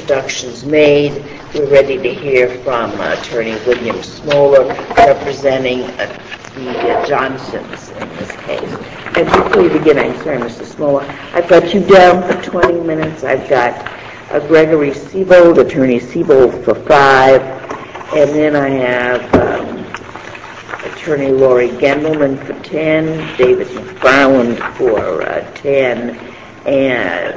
introductions made. We're ready to hear from Attorney William Smoller, representing the Johnsons in this case. And before you begin, I'm sorry, Mr. Smoller, I've got you down for 20 minutes. I've got Gregory Siebold, Attorney Siebold, for 5, and then I have Attorney Laurie Gendelman for 10, David McFarland for 10, and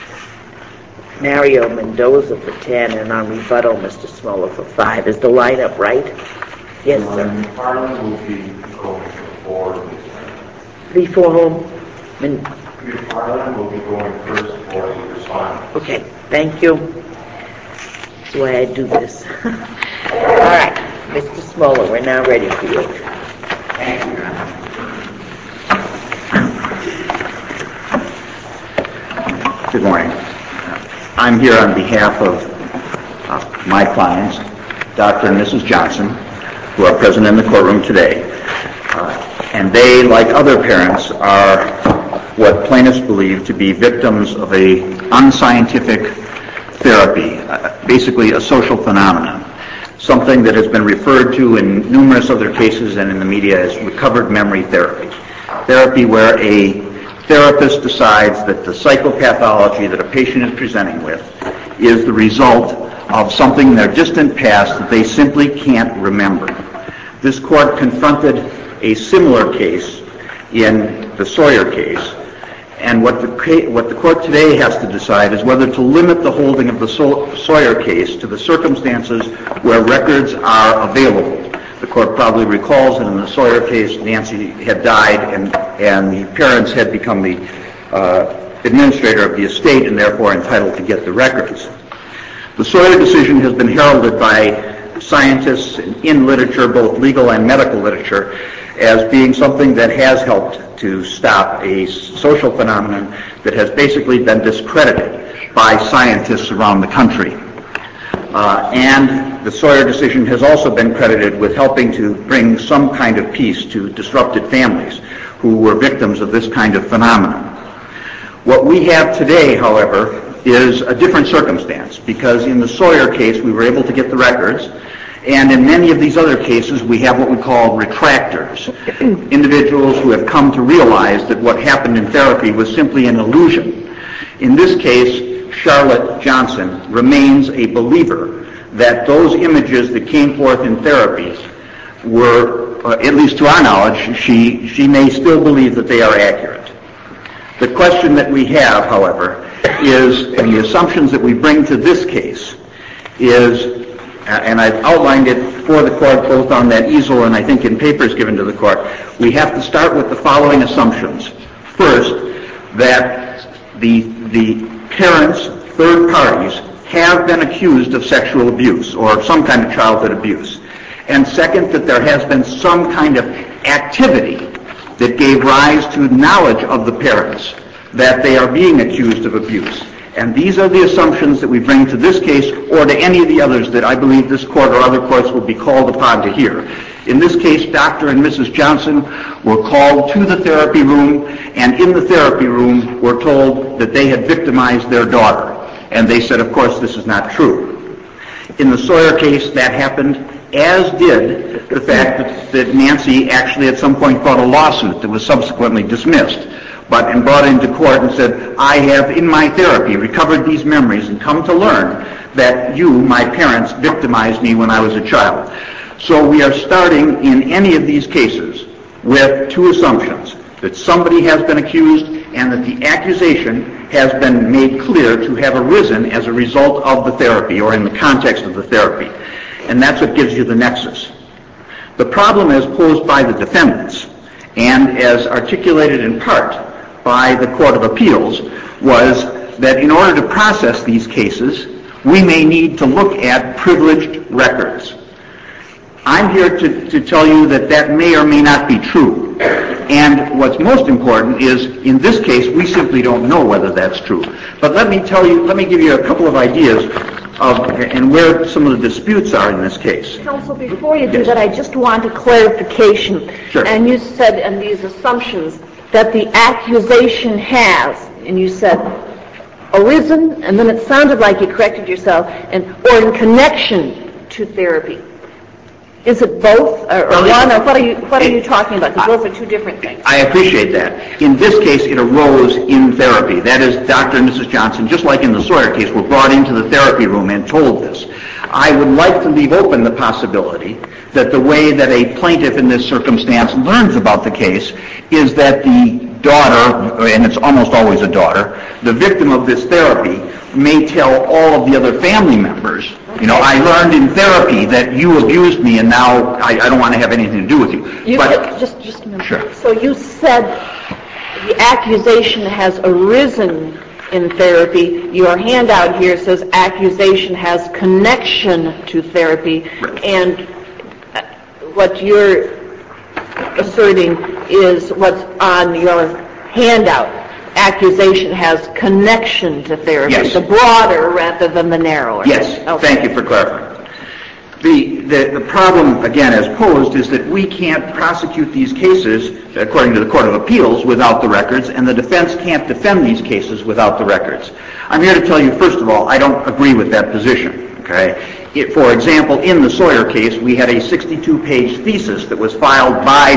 Mario Mendoza for 10, and on rebuttal, Mr. Smoller for 5. Is the lineup right? Yes, sir. McFarland will be going for 4. Before whom? McFarland will be going first for the respondent. Okay, thank you. That's the way I do this. All right, Mr. Smoller, we're now ready for you. Thank you, Your Honor. Good morning. I'm here on behalf of my clients, Dr. and Mrs. Johnson, who are present in the courtroom today. And they, like other parents, are what plaintiffs believe to be victims of a unscientific therapy, basically a social phenomenon, something that has been referred to in numerous other cases and in the media as recovered memory therapy. Therapy where a therapist decides that the psychopathology that a patient is presenting with is the result of something in their distant past that they simply can't remember. This court confronted a similar case in the Sawyer case, and what the court today has to decide is whether to limit the holding of the Sawyer case to the circumstances where records are available. The court probably recalls that in the Sawyer case, Nancy had died and the parents had become the administrator of the estate and therefore entitled to get the records. The Sawyer decision has been heralded by scientists in literature, both legal and medical literature, as being something that has helped to stop a social phenomenon that has basically been discredited by scientists around the country. And the Sawyer decision has also been credited with helping to bring some kind of peace to disrupted families who were victims of this kind of phenomenon. What we have today, however, is a different circumstance, because in the Sawyer case we were able to get the records, and in many of these other cases we have what we call retractors, individuals who have come to realize that what happened in therapy was simply an illusion. In this case, Charlotte Johnson remains a believer that those images that came forth in therapy were, at least to our knowledge, she may still believe that they are accurate. The question that we have, however, is, and the assumptions that we bring to this case is, and I've outlined it for the court both on that easel and I think in papers given to the court, we have to start with the following assumptions. First, that the parents, third parties, have been accused of sexual abuse or some kind of childhood abuse. And second, that there has been some kind of activity that gave rise to knowledge of the parents that they are being accused of abuse. And these are the assumptions that we bring to this case or to any of the others that I believe this court or other courts will be called upon to hear. In this case, Dr. and Mrs. Johnson were called to the therapy room, and in the therapy room were told that they had victimized their daughter. And they said, of course, this is not true. In the Sawyer case, that happened, as did the fact that Nancy actually at some point brought a lawsuit that was subsequently dismissed, and brought into court and said, I have in my therapy recovered these memories and come to learn that you, my parents, victimized me when I was a child. So we are starting in any of these cases with two assumptions, that somebody has been accused and that the accusation has been made clear to have arisen as a result of the therapy or in the context of the therapy. And that's what gives you the nexus. The problem as posed by the defendants and as articulated in part by the Court of Appeals was that in order to process these cases, we may need to look at privileged records. I'm here to tell you that that may or may not be true. And what's most important is, in this case, we simply don't know whether that's true. But let me give you a couple of ideas of and where some of the disputes are in this case. Counsel, before you do that, I just want a clarification. Sure. And you said in these assumptions that the accusation has, and you said arisen, and then it sounded like you corrected yourself, or in connection to therapy. Is it both, or one, or what are you talking about? Because those are two different things. I appreciate that. In this case, it arose in therapy. That is, Dr. and Mrs. Johnson, just like in the Sawyer case, were brought into the therapy room and told this. I would like to leave open the possibility that the way that a plaintiff in this circumstance learns about the case is that the daughter, and it's almost always a daughter, the victim of this therapy may tell all of the other family members, you know, I learned in therapy that you abused me and now I don't want to have anything to do with you. Just a minute. Sure. So you said the accusation has arisen in therapy. Your handout here says accusation has connection to therapy, Right. And what you're asserting is what's on your handout. Accusation has connection to therapy. Yes. The broader rather than the narrower. Yes, Okay. Thank you for clarifying. The problem, again, as posed, is that we can't prosecute these cases, according to the Court of Appeals, without the records, and the defense can't defend these cases without the records. I'm here to tell you, first of all, I don't agree with that position, okay? For example, in the Sawyer case, we had a 62-page thesis that was filed by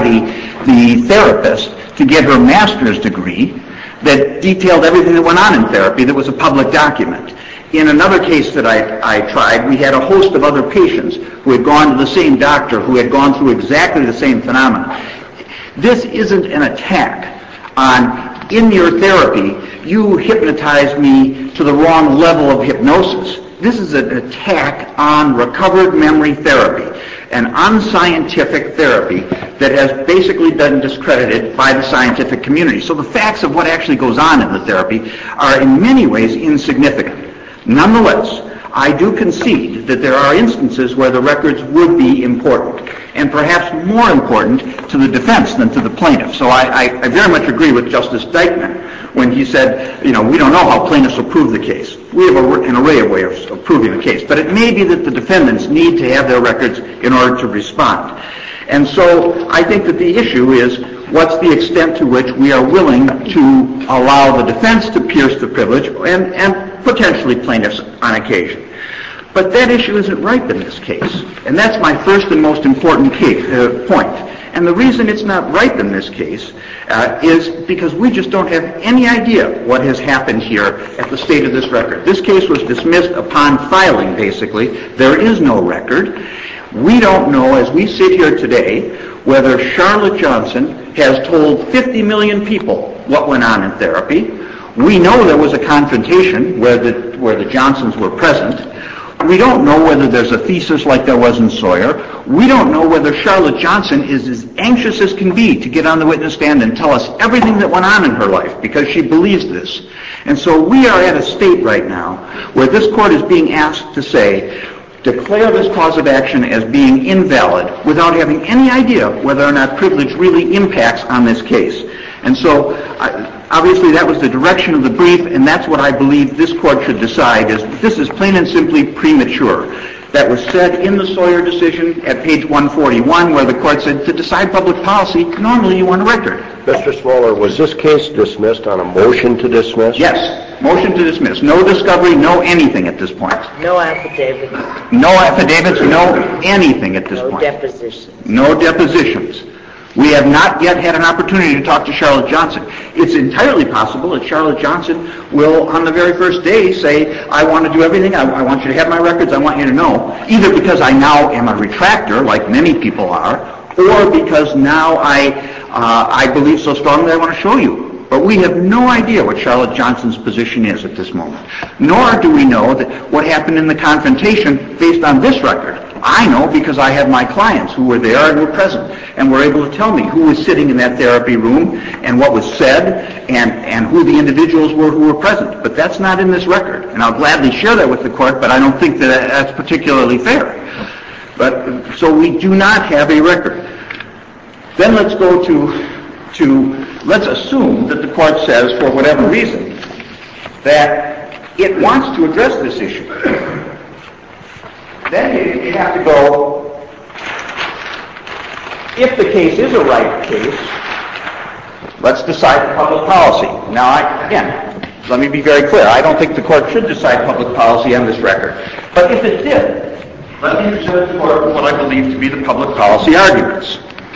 the therapist to get her master's degree that detailed everything that went on in therapy that was a public document. In another case that I tried, we had a host of other patients who had gone to the same doctor, who had gone through exactly the same phenomena. This isn't an attack on, in your therapy, you hypnotized me to the wrong level of hypnosis. This is an attack on recovered memory therapy, an unscientific therapy that has basically been discredited by the scientific community. So the facts of what actually goes on in the therapy are in many ways insignificant. Nonetheless, I do concede that there are instances where the records would be important, and perhaps more important to the defense than to the plaintiff. So I very much agree with Justice Dykman when he said, you know, we don't know how plaintiffs will prove the case. We have an array of ways of proving the case, but it may be that the defendants need to have their records in order to respond. And so I think that the issue is, what's the extent to which we are willing to allow the defense to pierce the privilege and potentially plaintiffs on occasion. But that issue isn't ripe in this case, and that's my first and most important point. And the reason it's not ripe in this case is because we just don't have any idea what has happened here at the state of this record. This case was dismissed upon filing, basically. There is no record. We don't know, as we sit here today, whether Charlotte Johnson has told 50 million people what went on in therapy. We know there was a confrontation where the Johnsons were present. We don't know whether there's a thesis like there was in Sawyer. We don't know whether Charlotte Johnson is as anxious as can be to get on the witness stand and tell us everything that went on in her life because she believes this. And so we are at a state right now where this court is being asked to say, declare this cause of action as being invalid without having any idea whether or not privilege really impacts on this case. And so, obviously, that was the direction of the brief, and that's what I believe this court should decide, is this is plain and simply premature. That was said in the Sawyer decision at page 141, where the court said, to decide public policy, normally you want a record. Mr. Smoller, was this case dismissed on a motion to dismiss? Yes, motion to dismiss. No discovery, no anything at this point. No affidavits. No affidavits, no anything at this No point. depositions. No depositions. We have not yet had an opportunity to talk to Charlotte Johnson. It's entirely possible that Charlotte Johnson will, on the very first day, say, I want to do everything, I want you to have my records, I want you to know, either because I now am a retractor, like many people are, or because now I believe so strongly I want to show you. But we have no idea what Charlotte Johnson's position is at this moment. Nor do we know that what happened in the confrontation based on this record. I know because I have my clients who were there and were present and were able to tell me who was sitting in that therapy room and what was said and who the individuals were who were present. But that's not in this record. And I'll gladly share that with the court, but I don't think that that's particularly fair. But so we do not have a record. Then let's go let's assume that the court says, for whatever reason, that it wants to address this issue. Then you have to go, if the case is a right case, let's decide the public policy. Now, again, Let me be very clear. I don't think the court should decide public policy on this record. But if it did, let me present the court with what I believe to be the public policy arguments.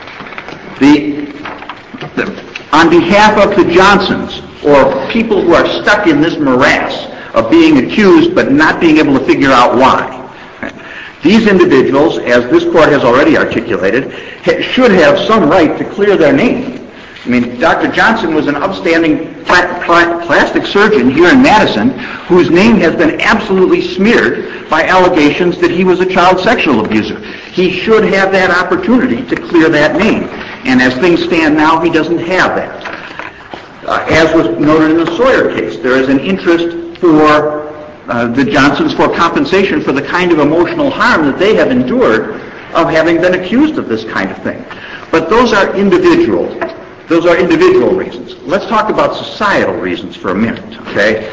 On behalf of the Johnsons, or people who are stuck in this morass of being accused but not being able to figure out why, these individuals, as this court has already articulated, should have some right to clear their name. I mean, Dr. Johnson was an upstanding plastic surgeon here in Madison whose name has been absolutely smeared by allegations that he was a child sexual abuser. He should have that opportunity to clear that name. And as things stand now, he doesn't have that. As was noted in the Sawyer case, there is an interest for the Johnsons for compensation for the kind of emotional harm that they have endured of having been accused of this kind of thing. But those are individual reasons. Let's talk about societal reasons for a minute, okay?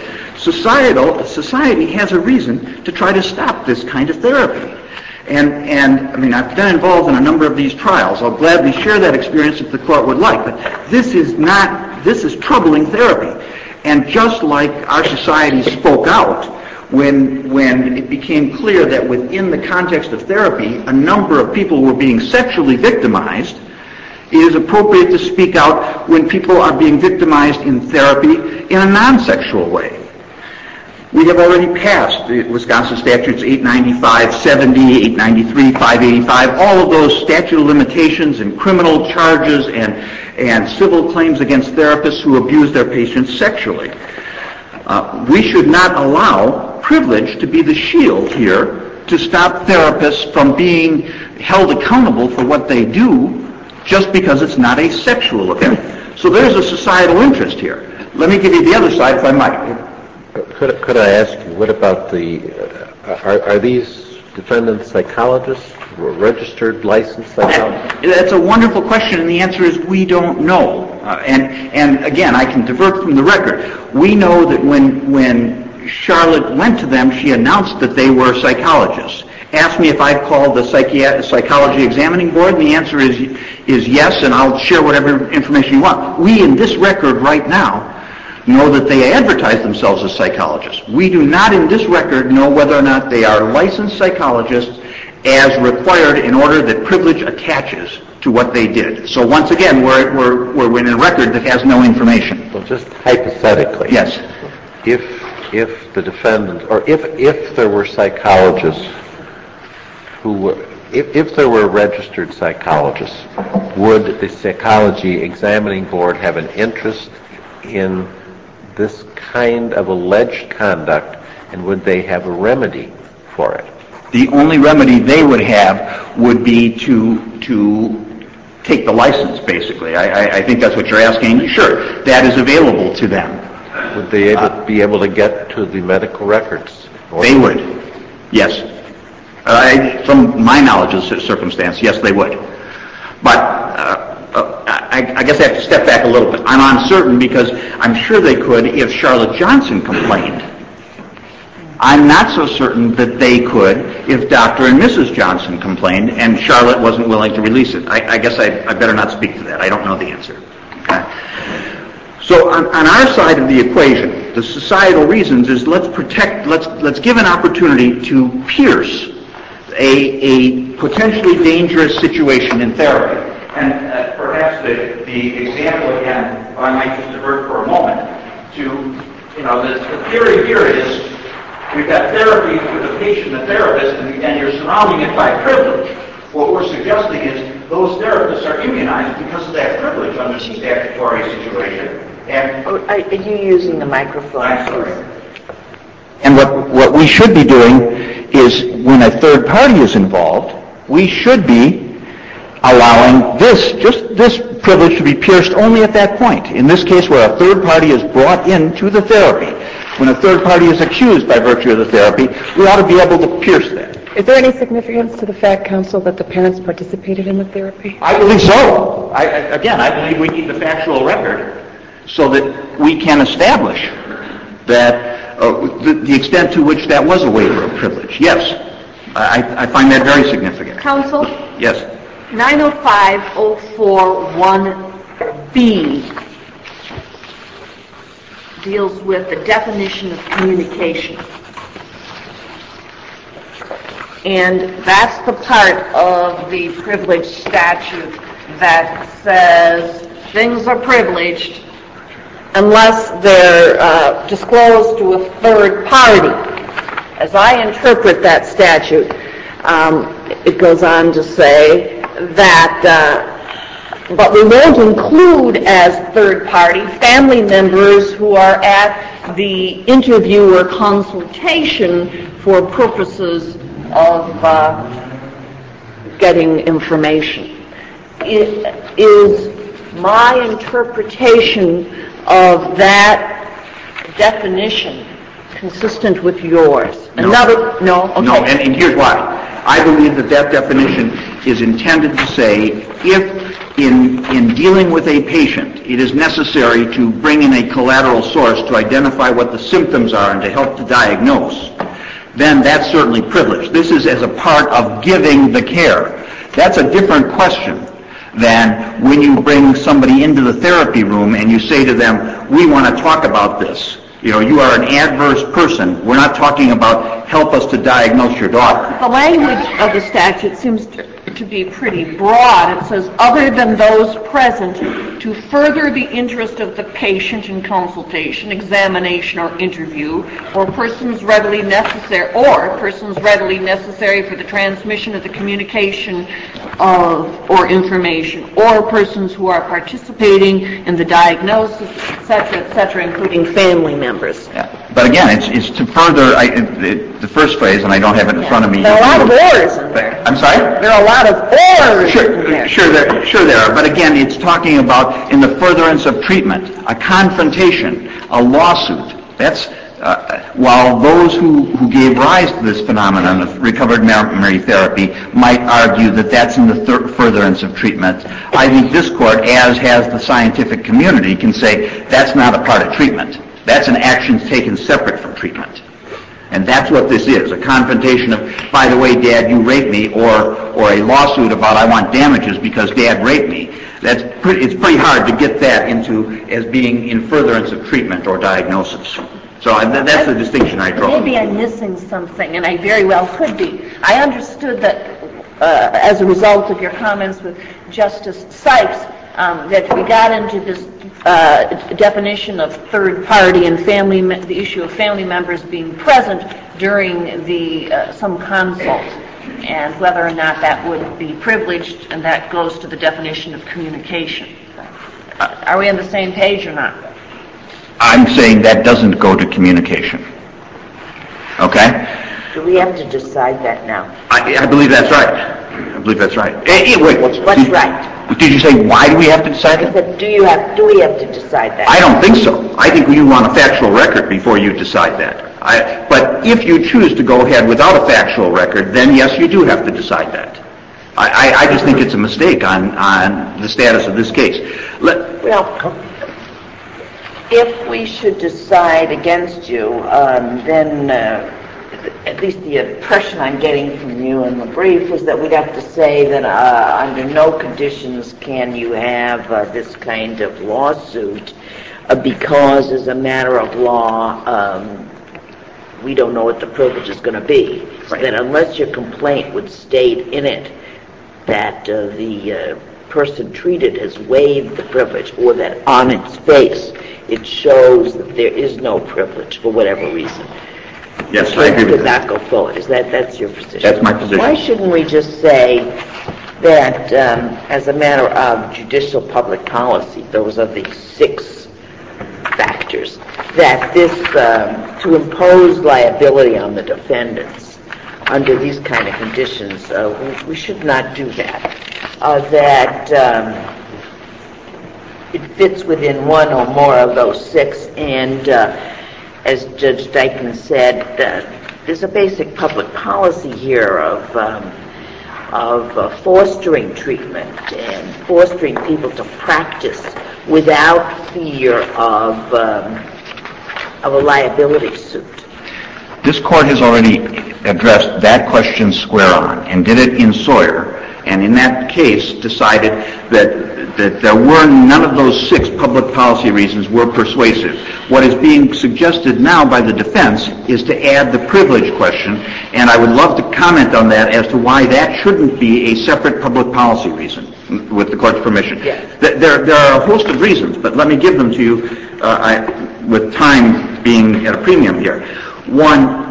Society has a reason to try to stop this kind of therapy. And I mean, I've been involved in a number of these trials. I'll gladly share that experience if the court would like. But this is troubling therapy. And just like our society spoke out when it became clear that within the context of therapy, a number of people were being sexually victimized, it is appropriate to speak out when people are being victimized in therapy in a non-sexual way. We have already passed the Wisconsin statutes 895, 70, 893, 585, all of those statute of limitations and criminal charges and civil claims against therapists who abuse their patients sexually. We should not allow privilege to be the shield here to stop therapists from being held accountable for what they do just because it's not a sexual event. So there's a societal interest here. Let me give you the other side if I might. Could I ask you, what about are these defendants psychologists, registered, licensed psychologists? That's a wonderful question, and the answer is we don't know. And again, I can divert from the record. We know that when Charlotte went to them, she announced that they were psychologists. Asked me if I'd called the psychology examining board, and the answer is yes, and I'll share whatever information you want. We, in this record right now, know that they advertise themselves as psychologists. We do not in this record know whether or not they are licensed psychologists as required in order that privilege attaches to what they did. So once again, we're in a record that has no information. Well, just hypothetically. Yes. If the defendant, or if there were psychologists who were, if there were registered psychologists, would the psychology examining board have an interest in this kind of alleged conduct, and would they have a remedy for it? The only remedy they would have would be to take the license, basically. I think that's what you're asking. Sure, that is available to them. Would they be able to get to the medical records? They would, yes. From my knowledge of the circumstance, yes, they would. But I guess I have to step back a little bit. I'm uncertain because I'm sure they could if Charlotte Johnson complained. I'm not so certain that they could if Dr. and Mrs. Johnson complained and Charlotte wasn't willing to release it. I guess I better not speak to that. I don't know the answer. Okay? So on our side of the equation, the societal reasons is let's give an opportunity to pierce a potentially dangerous situation in therapy. And perhaps the example again, if I might just divert for a moment, the theory here is we've got therapy with the patient and the therapist, and you're surrounding it by privilege. What we're suggesting is those therapists are immunized because of that privilege under the statutory situation. And are you using the microphone? I'm sorry. And what we should be doing is when a third party is involved, we should be allowing this privilege to be pierced only at that point. In this case, where a third party is brought into the therapy, when a third party is accused by virtue of the therapy, we ought to be able to pierce that. Is there any significance to the fact, counsel, that the parents participated in the therapy? I believe so. I believe we need the factual record so that we can establish that the extent to which that was a waiver of privilege. Yes, I find that very significant. Counsel? Yes. 905-041B deals with the definition of communication. And that's the part of the privilege statute that says things are privileged unless they're disclosed to a third party. As I interpret that statute, it goes on to say that but we won't include as third party family members who are at the interview or consultation for purposes of getting information. It is my interpretation of that definition consistent with yours? No. No? Okay. No, and here's why. I believe that that definition is intended to say if in dealing with a patient, it is necessary to bring in a collateral source to identify what the symptoms are and to help to diagnose, then that's certainly privileged. This is as a part of giving the care. That's a different question than when you bring somebody into the therapy room and you say to them, we want to talk about this. You know, you are an adverse person. We're not talking about help us to diagnose your daughter. The language of the statute seems to be pretty broad. It says, other than those present to further the interest of the patient in consultation, examination, or interview, or persons readily necessary for the transmission of the communication of or information, or persons who are participating in the diagnosis, etc., including family members. Yeah. But again, it's to further the first phrase, and I don't have it in front of me. There are a lot of ors in there. I'm sorry? There are a lot of ors in there. Sure there are. But again, it's talking about in the furtherance of treatment, a confrontation, a lawsuit. That's while those who gave rise to this phenomenon of recovered memory therapy might argue that that's in the furtherance of treatment, I think this court, as has the scientific community, can say that's not a part of treatment. That's an action taken separate from treatment. And that's what this is, a confrontation of, by the way, Dad, you raped me, or a lawsuit about I want damages because Dad raped me. It's pretty hard to get that into as being in furtherance of treatment or diagnosis. So that's the distinction I draw. Maybe I'm missing something, and I very well could be. I understood that as a result of your comments with Justice Sykes, that we got into this definition of third party and the issue of family members being present during some consult, and whether or not that would be privileged, and that goes to the definition of communication. Are we on the same page or not? I'm saying that doesn't go to communication. Okay? Do we have to decide that now? I believe that's right. I believe that's right. Wait. What's right? Did you say why do we have to decide that? Do we have to decide that? I don't think so. I think you want a factual record before you decide that. But if you choose to go ahead without a factual record, then yes, you do have to decide that. I just think it's a mistake on the status of this case. Well, if we should decide against you, then at least the impression I'm getting from you in the brief is that we'd have to say that under no conditions can you have this kind of lawsuit because as a matter of law, we don't know what the privilege is going to be. Right. That unless your complaint would state in it that the person treated has waived the privilege, or that on its face it shows that there is no privilege for whatever reason. Yes, I agree with that. Could not go forward. That's your position? That's my position. Why shouldn't we just say that as a matter of judicial public policy, those are the 6 factors, that this, to impose liability on the defendants under these kind of conditions, we should not do that. That it fits within one or more of those 6, and as Judge Dykman said, there's a basic public policy here of fostering treatment and fostering people to practice without fear of a liability suit. This court has already addressed that question square on and did it in Sawyer, and in that case decided that that there were none of those 6 public policy reasons were persuasive. What is being suggested now by the defense is to add the privilege question, and I would love to comment on that as to why that shouldn't be a separate public policy reason, with the court's permission. Yes. There are a host of reasons, but let me give them to you with time being at a premium here. One,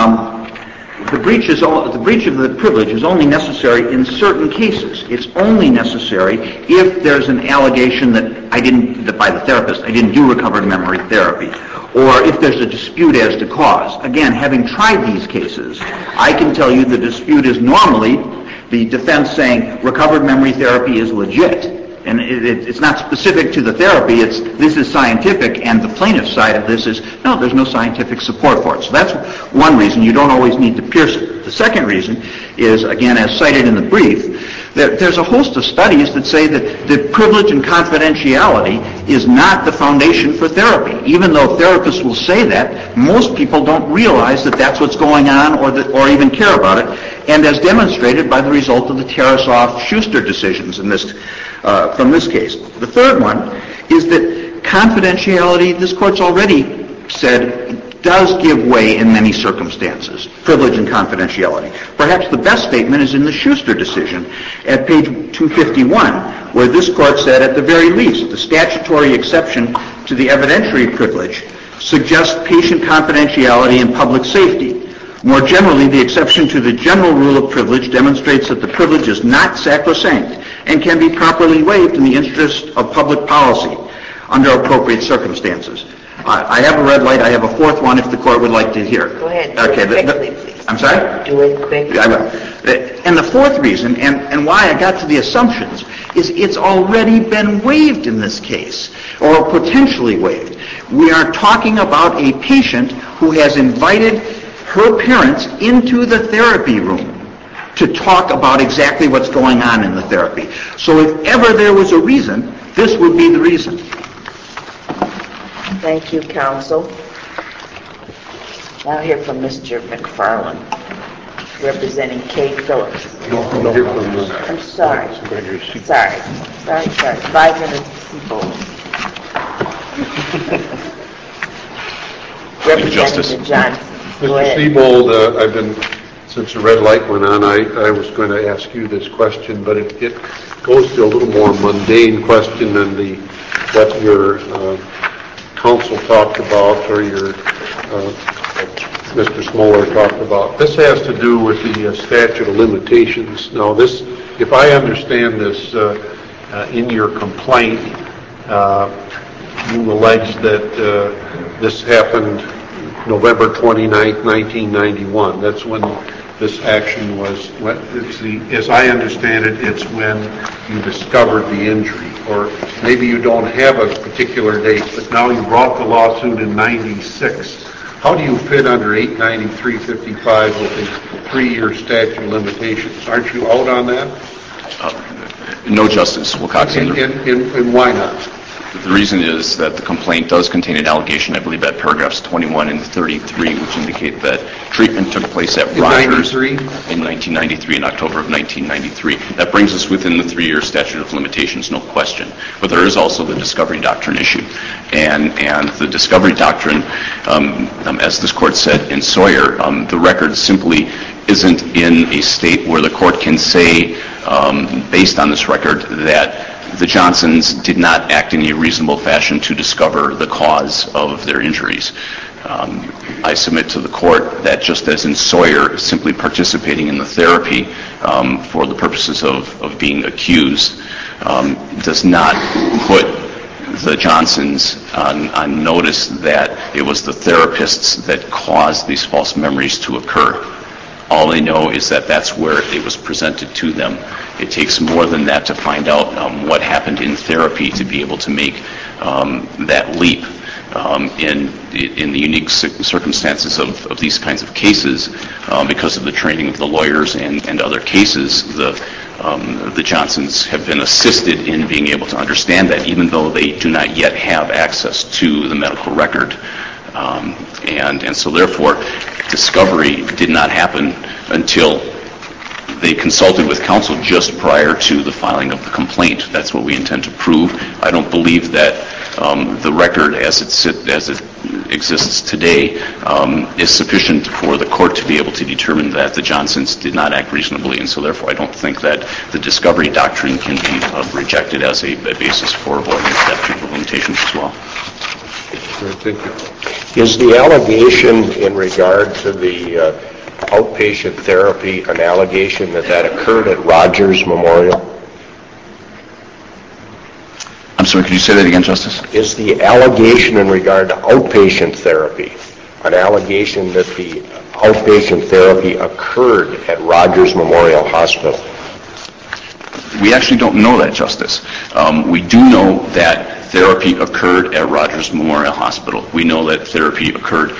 the breach of the privilege is only necessary in certain cases. It's only necessary if there's an allegation that by the therapist, I didn't do recovered memory therapy, or if there's a dispute as to cause. Again, having tried these cases, I can tell you the dispute is normally the defense saying recovered memory therapy is legit. And it's not specific to the therapy, this is scientific, and the plaintiff's side of this is, no, there's no scientific support for it. So that's one reason. You don't always need to pierce it. The second reason is, again, as cited in the brief, there's a host of studies that say that the privilege and confidentiality is not the foundation for therapy. Even though therapists will say that, most people don't realize that that's what's going on or even care about it, and as demonstrated by the result of the Tarasoff-Schuster decisions from this case. The third one is that confidentiality, this court's already said, does give way in many circumstances, privilege and confidentiality. Perhaps the best statement is in the Schuster decision at page 251, where this court said, at the very least, the statutory exception to the evidentiary privilege suggests patient confidentiality and public safety. More generally, the exception to the general rule of privilege demonstrates that the privilege is not sacrosanct and can be properly waived in the interest of public policy under appropriate circumstances. I have a red light. I have a fourth one if the court would like to hear. Go ahead. Okay. Quickly, please. I'm sorry? Do it quickly. I will. And the fourth reason, and why I got to the assumptions, is it's already been waived in this case, or potentially waived. We are talking about a patient who has invited her parents into the therapy room to talk about exactly what's going on in the therapy. So if ever there was a reason, this would be the reason. Thank you, counsel. Now hear from Mr. McFarland, representing Kay Phillips. I'm sorry. Sorry. 5 minutes, Sebold. Representing the Johnson. Mr. Sebold, since the red light went on, I was going to ask you this question, but it goes to a little more mundane question than what your counsel talked about or your Mr. Smoller talked about. This has to do with the statute of limitations. Now, this, if I understand this, in your complaint, you allege that this happened November 29th, 1991. That's when this action was, as I understand it, it's when you discovered the injury. Or maybe you don't have a particular date, but now you brought the lawsuit in 96. How do you fit under 893.55 with a 3-year statute of limitations? Aren't you out on that? No, Justice Wilcox. And why not? The reason is that the complaint does contain an allegation, I believe, at paragraphs 21 and 33, which indicate that treatment took place at Rogers in 1993, in October of 1993. That brings us within the 3-year statute of limitations, no question. But there is also the discovery doctrine issue. And the discovery doctrine, as this court said in Sawyer, the record simply isn't in a state where the court can say, based on this record, that the Johnsons did not act in a reasonable fashion to discover the cause of their injuries. I submit to the court that just as in Sawyer, simply participating in the therapy for the purposes of being accused does not put the Johnsons on notice that it was the therapists that caused these false memories to occur. All they know is that that's where it was presented to them. It takes more than that to find out what happened in therapy to be able to make that leap. In the unique circumstances of these kinds of cases, because of the training of the lawyers and other cases, the Johnsons have been assisted in being able to understand that, even though they do not yet have access to the medical record. And so therefore, discovery did not happen until They consulted with counsel just prior to the filing of the complaint. That's what we intend to prove. I don't believe that the record as it exists today is sufficient for the court to be able to determine that the Johnsons did not act reasonably, and so therefore I don't think that the discovery doctrine can be rejected as a basis for avoiding the statute of limitations as well. Thank you. Is the allegation in regard to the outpatient therapy an allegation that occurred at Rogers Memorial? I'm sorry, could you say that again, Justice? Is the allegation in regard to outpatient therapy an allegation that the outpatient therapy occurred at Rogers Memorial Hospital? We actually don't know that, Justice. We do know that therapy occurred at Rogers Memorial Hospital. We know that therapy occurred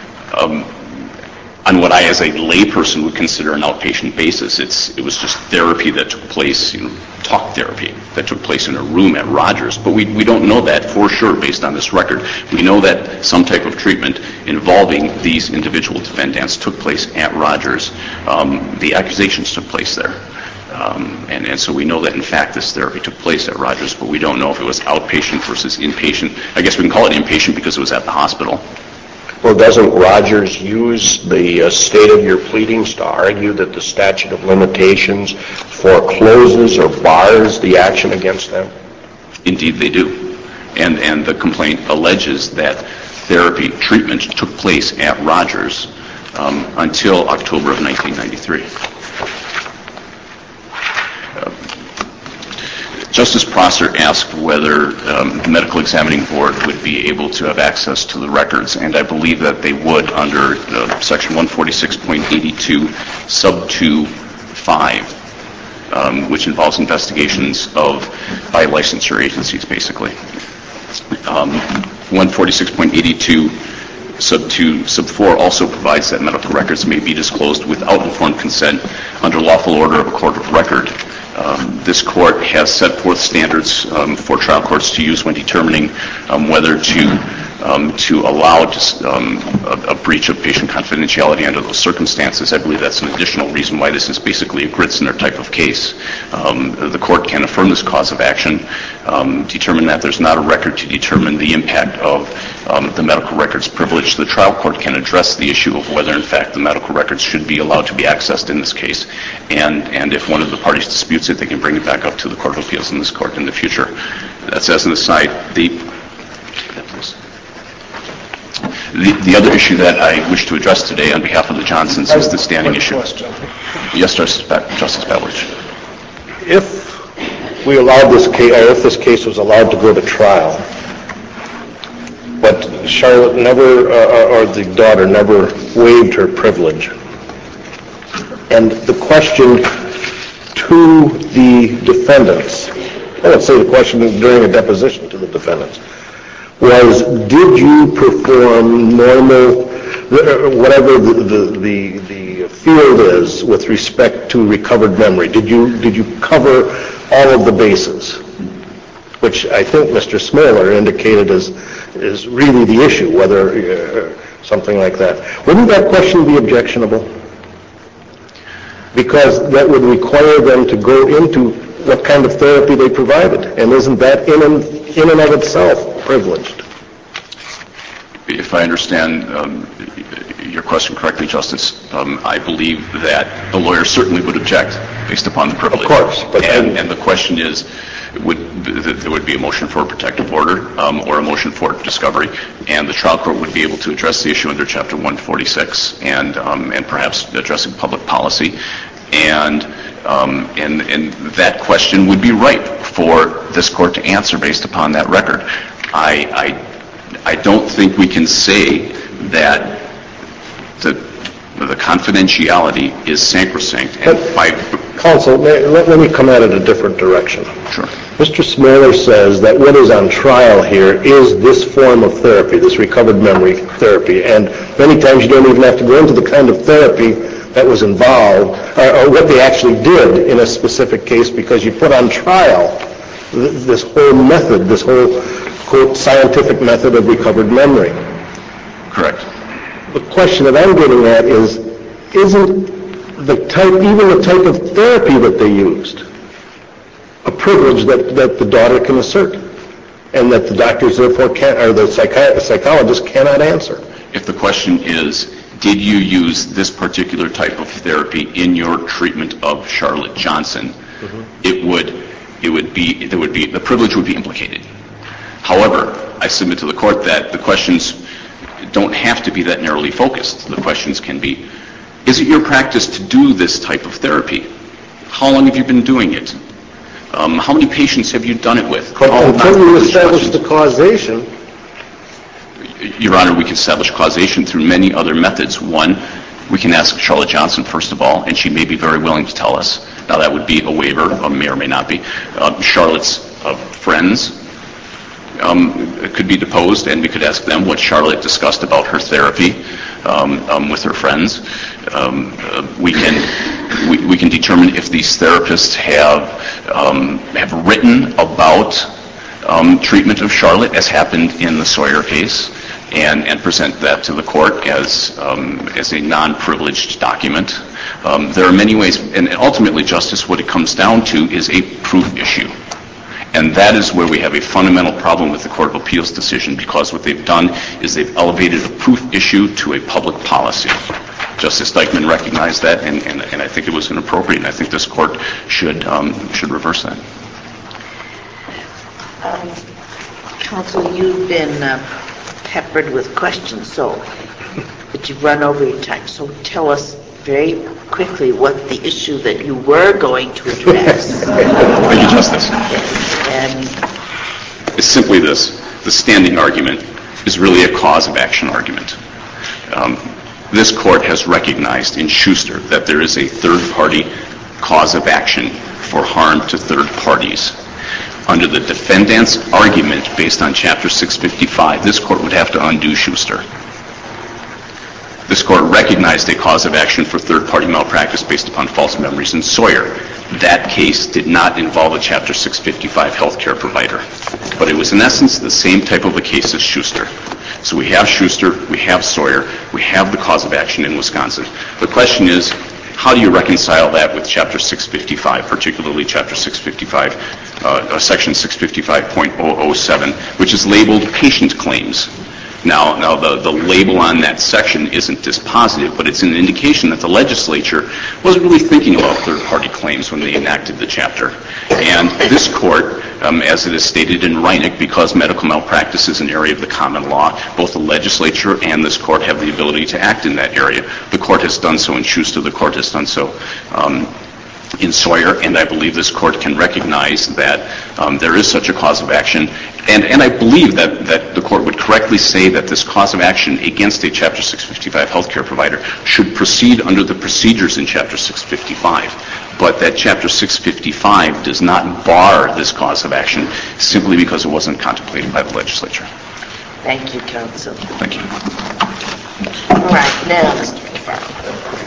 on what I, as a layperson, would consider an outpatient basis. It was just therapy that took place, talk therapy that took place in a room at Rogers. But we don't know that for sure based on this record. We know that some type of treatment involving these individual defendants took place at Rogers. The accusations took place there. And so we know that, in fact, this therapy took place at Rogers, but we don't know if it was outpatient versus inpatient. I guess we can call it inpatient because it was at the hospital. Well, doesn't Rogers use the state of your pleadings to argue that the statute of limitations forecloses or bars the action against them? Indeed, they do. And the complaint alleges that therapy treatment took place at Rogers until October of 1993. Justice Prosser asked whether the medical examining board would be able to have access to the records, and I believe that they would under Section 146.82, sub 2, 5, which involves investigations by licensure agencies, basically. 146.82, sub 2, sub 4 also provides that medical records may be disclosed without informed consent under lawful order of a court of record. This court has set forth standards for trial courts to use when determining whether to allow a breach of patient confidentiality under those circumstances. I believe that's an additional reason why this is basically a Gritzner type of case. The court can affirm this cause of action, determine that there's not a record to determine the impact of the medical records privilege. The trial court can address the issue of whether, in fact, the medical records should be allowed to be accessed in this case. And if one of the parties disputes it, they can bring it back up to the Court of Appeals in this court in the future. That's as an aside. The other issue that I wish to address today on behalf of the Johnsons is the standing issue. Yes, Justice Pavlich. If we allowed this case, or if this case was allowed to go to trial, but Charlotte never, or the daughter never waived her privilege, and the question to the defendants, I would say the question during a deposition to the defendants, was, did you perform normal, whatever the field is with respect to recovered memory? Did you cover all of the bases? Which I think Mr. Smoller indicated is really the issue, whether something like that. Wouldn't that question be objectionable? Because that would require them to go into what kind of therapy they provided, and isn't that in and of itself privileged? If I understand your question correctly, Justice, I believe that the lawyer certainly would object based upon the privilege. Of course. But and the question is, there would be a motion for a protective order or a motion for discovery, and the trial court would be able to address the issue under Chapter 146 and perhaps addressing public policy. And that question would be ripe for this court to answer based upon that record. I don't think we can say that the confidentiality is sacrosanct. Counsel, let me come at it a different direction. Sure. Mr. Smoller says that what is on trial here is this form of therapy, this recovered memory therapy, and many times you don't even have to go into the kind of therapy that was involved, or what they actually did in a specific case, because you put on trial this whole method, this whole, quote, scientific method of recovered memory. Correct. The question that I'm getting at is, isn't even the type of therapy that they used, a privilege that the daughter can assert, and that the doctors therefore can't, or the psychologist cannot answer. If the question is, did you use this particular type of therapy in your treatment of Charlotte Johnson, the privilege would be implicated. However, I submit to the court that the questions don't have to be that narrowly focused. The questions can be, is it your practice to do this type of therapy? How long have you been doing it? How many patients have you done it with? But until you establish the causation... Your Honor, we can establish causation through many other methods. One, we can ask Charlotte Johnson, first of all, and she may be very willing to tell us. Now, that would be a waiver, may or may not be. Charlotte's friends could be deposed, and we could ask them what Charlotte discussed about her therapy with her friends. We can determine if these therapists have written about treatment of Charlotte, as happened in the Sawyer case, and present that to the court as a non-privileged document. There are many ways, and ultimately, Justice, what it comes down to is a proof issue. And that is where we have a fundamental problem with the Court of Appeals decision, because what they've done is they've elevated a proof issue to a public policy. Justice Dyckman recognized that, and I think it was inappropriate, and I think this court should reverse that. Counsel, you've been peppered with questions, but you've run over your time. So tell us very quickly what the issue that you were going to address. Thank you, Justice. And it's simply this. The standing argument is really a cause of action argument. This court has recognized in Schuster that there is a third-party cause of action for harm to third parties. Under the defendant's argument based on Chapter 655, this court would have to undo Schuster. This court recognized a cause of action for third-party malpractice based upon false memories in Sawyer. That case did not involve a Chapter 655 healthcare provider, but it was in essence the same type of a case as Schuster. So we have Schuster, we have Sawyer, we have the cause of action in Wisconsin. The question is, how do you reconcile that with Chapter 655, particularly Chapter 655, Section 655.007, which is labeled patient claims? Now the label on that section isn't dispositive, but it's an indication that the legislature wasn't really thinking about third-party claims when they enacted the chapter. And this court, as it is stated in Reineck, because medical malpractice is an area of the common law, both the legislature and this court have the ability to act in that area. The court has done so in Schuster, the court has done so in Sawyer, and I believe this court can recognize that there is such a cause of action. And I believe that the court would correctly say that this cause of action against a Chapter 655 healthcare provider should proceed under the procedures in Chapter 655, but that Chapter 655 does not bar this cause of action simply because it wasn't contemplated by the legislature. thank you, counsel. Thank you. All right, now, Mr. McFarland.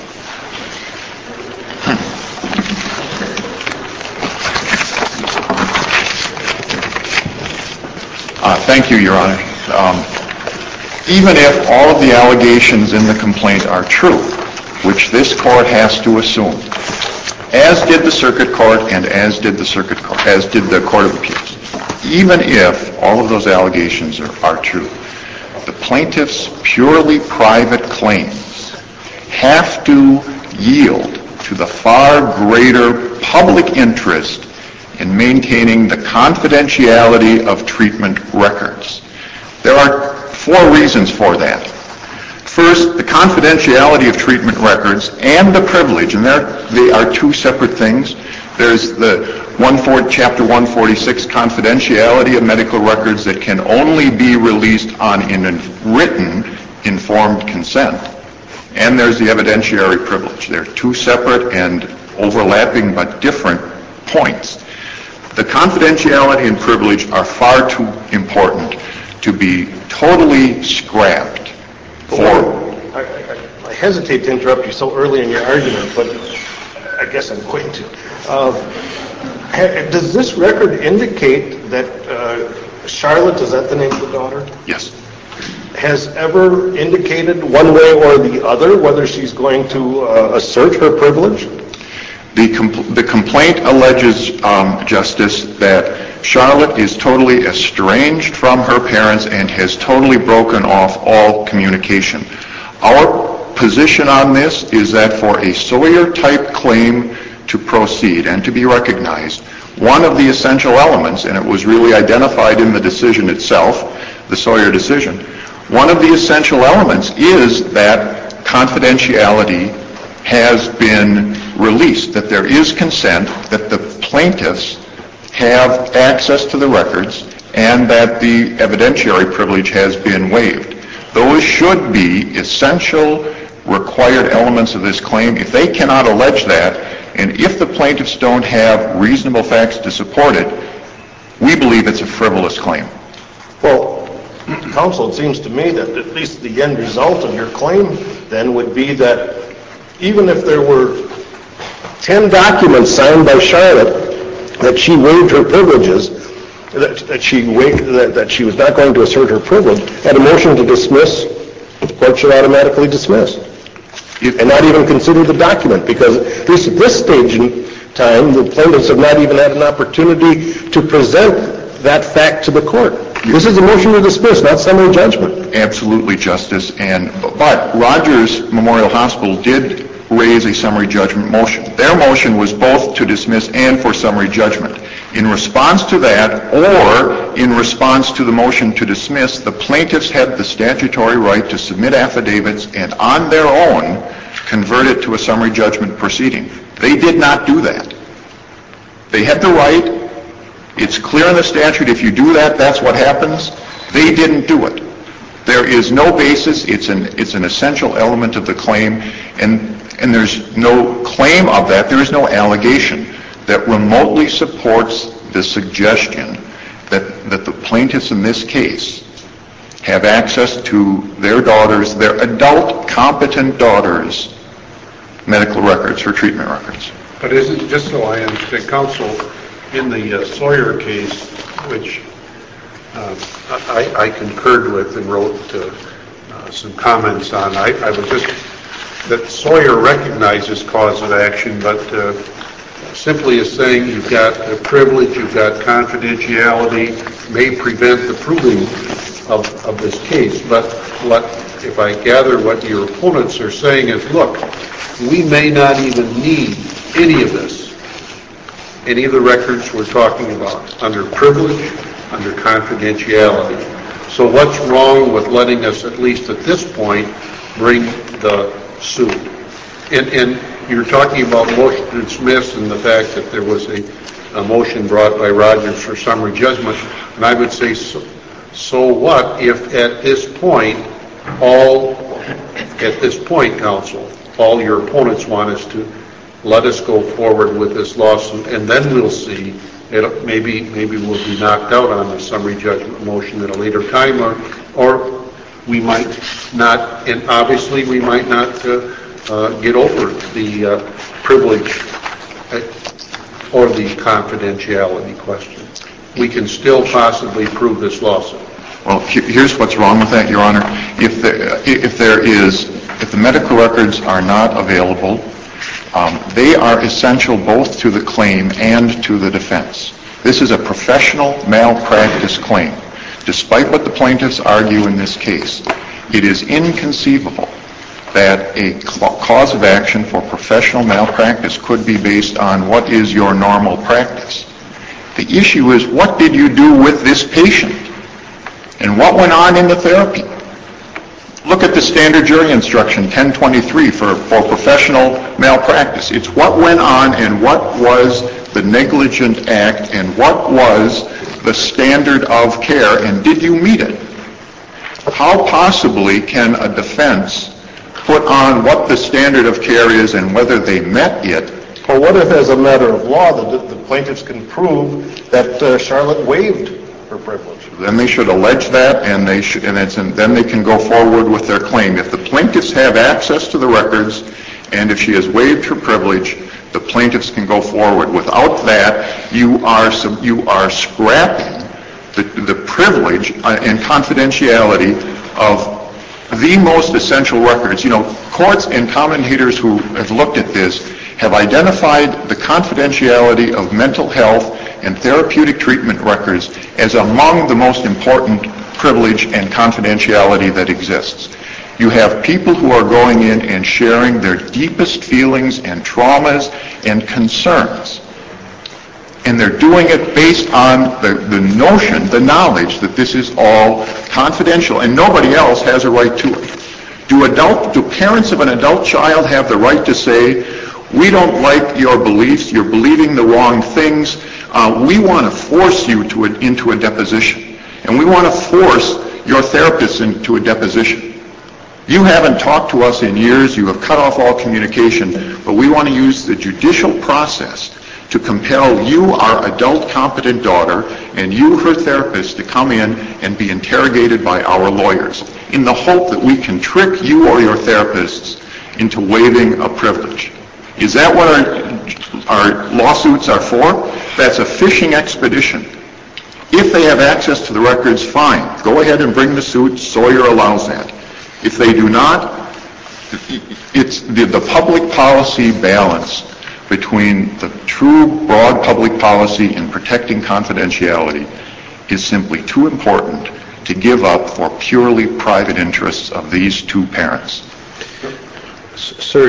Thank you, Your Honor. Even if all of the allegations in the complaint are true, which this court has to assume, as did the circuit court and as did the Court of Appeals, even if all of those allegations are true, the plaintiff's purely private claims have to yield to the far greater public interest in maintaining the confidentiality of treatment records. There are 4 reasons for that. First, the confidentiality of treatment records and the privilege, and they are 2 separate things. There's the Chapter 146 confidentiality of medical records that can only be released on written informed consent. And there's the evidentiary privilege. They're 2 separate and overlapping but different points. The confidentiality and privilege are far too important to be totally scrapped. I hesitate to interrupt you so early in your argument, but I guess I'm going to. Does this record indicate that Charlotte, is that the name of the daughter? Yes. has ever indicated one way or the other whether she's going to assert her privilege? The complaint alleges, Justice, that Charlotte is totally estranged from her parents and has totally broken off all communication. Our position on this is that for a Sawyer-type claim to proceed and to be recognized, one of the essential elements, and it was really identified in the decision itself, the Sawyer decision, one of the essential elements is that confidentiality has been released, that there is consent, that the plaintiffs have access to the records, and that the evidentiary privilege has been waived. Those should be essential required elements of this claim. If they cannot allege that, and if the plaintiffs don't have reasonable facts to support it, we believe it's a frivolous claim. Well, counsel, it seems to me that at least the end result of your claim then would be that even if there were 10 documents signed by Charlotte that she waived her privileges, that she was not going to assert her privilege, at a motion to dismiss, the court should automatically dismiss and not even consider the document, because at least at this stage in time, the plaintiffs have not even had an opportunity to present that fact to the court. This is a motion to dismiss, not summary judgment. Absolutely, Justice. But Rogers Memorial Hospital did raise a summary judgment motion. Their motion was both to dismiss and for summary judgment. In response to that, or in response to the motion to dismiss, the plaintiffs had the statutory right to submit affidavits and on their own convert it to a summary judgment proceeding. They did not do that. They had the right. It's clear in the statute, if you do that, that's what happens. They didn't do it. There is no basis. It's an essential element of the claim, and there's no claim of that. There is no allegation that remotely supports the suggestion that the plaintiffs in this case have access to their daughters, their adult, competent daughters' medical records, her treatment records. But isn't, just so I understand, counsel, in the Sawyer case, which I concurred with and wrote some comments on, I was just, that Sawyer recognizes cause of action, but simply is saying you've got a privilege, you've got confidentiality, may prevent the proving of this case. But if I gather what your opponents are saying is, look, we may not even need any of this, any of the records we're talking about, under privilege, under confidentiality. So what's wrong with letting us, at least at this point, bring the suit? And you're talking about motion to dismiss and the fact that there was a motion brought by Rogers for summary judgment. And I would say, so what if at this point, counsel, all your opponents want us to let us go forward with this lawsuit, and then we'll see. Maybe we'll be knocked out on the summary judgment motion at a later time, or we might not, and obviously we might not get over the privilege or the confidentiality question. We can still possibly prove this lawsuit. Well, here's what's wrong with that, Your Honor. If the medical records are not available, they are essential both to the claim and to the defense. This is a professional malpractice claim. Despite what the plaintiffs argue in this case, it is inconceivable that a cause of action for professional malpractice could be based on what is your normal practice. The issue is, what did you do with this patient? And what went on in the therapy? Look at the standard jury instruction, 1023, for professional malpractice. It's what went on and what was the negligent act and what was the standard of care, and did you meet it? How possibly can a defense put on what the standard of care is and whether they met it? Or what if, as a matter of law, the plaintiffs can prove that Charlotte waived her privilege? Then they should allege that, and then they can go forward with their claim. If the plaintiffs have access to the records, and if she has waived her privilege, the plaintiffs can go forward. Without that, you are scrapping the privilege and confidentiality of the most essential records. You know, courts and commentators who have looked at this have identified the confidentiality of mental health and therapeutic treatment records as among the most important privilege and confidentiality that exists. You have people who are going in and sharing their deepest feelings and traumas and concerns. And they're doing it based on the notion, the knowledge that this is all confidential and nobody else has a right to it. Do parents of an adult child have the right to say, we don't like your beliefs, you're believing the wrong things, we want to force you into a deposition, and we want to force your therapist into a deposition. You haven't talked to us in years, you have cut off all communication, but we want to use the judicial process to compel you, our adult competent daughter, and you, her therapist, to come in and be interrogated by our lawyers in the hope that we can trick you or your therapists into waiving a privilege. Is that what our lawsuits are for? That's a fishing expedition. If they have access to the records, fine. Go ahead and bring the suit. Sawyer allows that. If they do not, it's the public policy balance between the true broad public policy in protecting confidentiality is simply too important to give up for purely private interests of these two parents. Sir,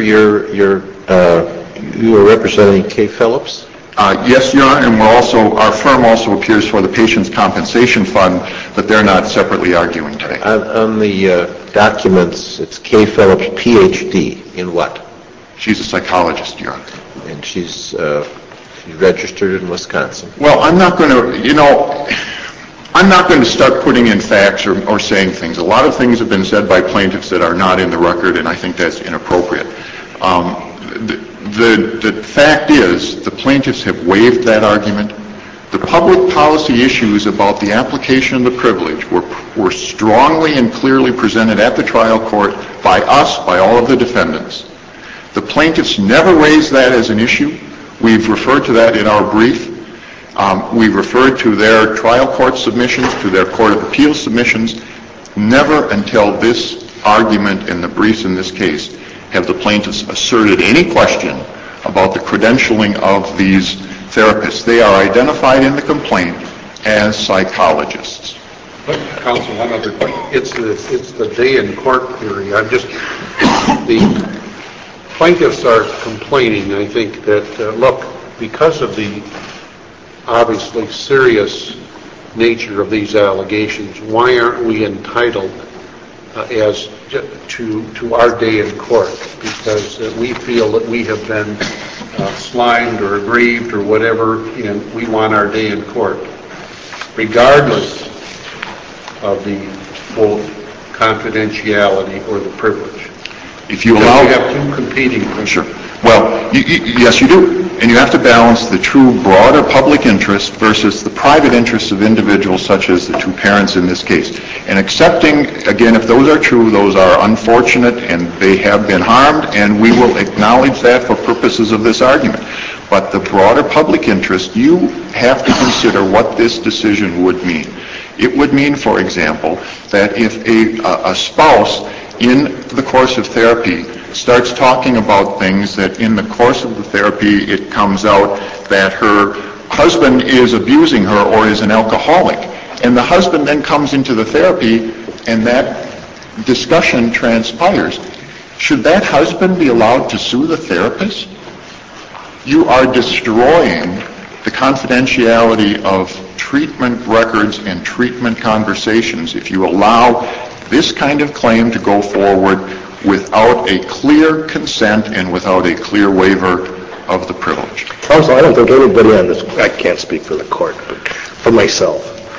you are representing Kay Phillips? Yes, Your Honor, and our firm also appears for the Patients' Compensation Fund, but they're not separately arguing today. On the documents, it's Kay Phillips, Ph.D. in what? She's a psychologist, Your Honor. And she's registered in Wisconsin. Well, I'm not going to start putting in facts or saying things. A lot of things have been said by plaintiffs that are not in the record, and I think that's inappropriate. The fact is, the plaintiffs have waived that argument. The public policy issues about the application of the privilege were strongly and clearly presented at the trial court by us, by all of the defendants. The plaintiffs never raised that as an issue. We've referred to that in our brief. We've referred to their trial court submissions, to their court of appeals submissions. Never until this argument in the briefs in this case have the plaintiffs asserted any question about the credentialing of these therapists. They are identified in the complaint as psychologists. But, counsel, one other question. It's the day in court theory. The plaintiffs are complaining, I think, that, look, because of the obviously serious nature of these allegations, why aren't we entitled as to our day in court? Because we feel that we have been slimed or aggrieved or whatever, and we want our day in court, regardless of the quote confidentiality or the privilege. If you allow, we have two competing things. Sure. Well, yes, you do. And you have to balance the true broader public interest versus the private interests of individuals such as the two parents in this case. And accepting, again, if those are true, those are unfortunate and they have been harmed, and we will acknowledge that for purposes of this argument. But the broader public interest, you have to consider what this decision would mean. It would mean, for example, that if a spouse in the course of therapy starts talking about things that in the course of the therapy it comes out that her husband is abusing her or is an alcoholic, and the husband then comes into the therapy and that discussion transpires, should that husband be allowed to sue the therapist? You are destroying the confidentiality of treatment records and treatment conversations if you allow this kind of claim to go forward without a clear consent and without a clear waiver of the privilege. Counsel, I don't think anybody on this, I can't speak for the court, but for myself.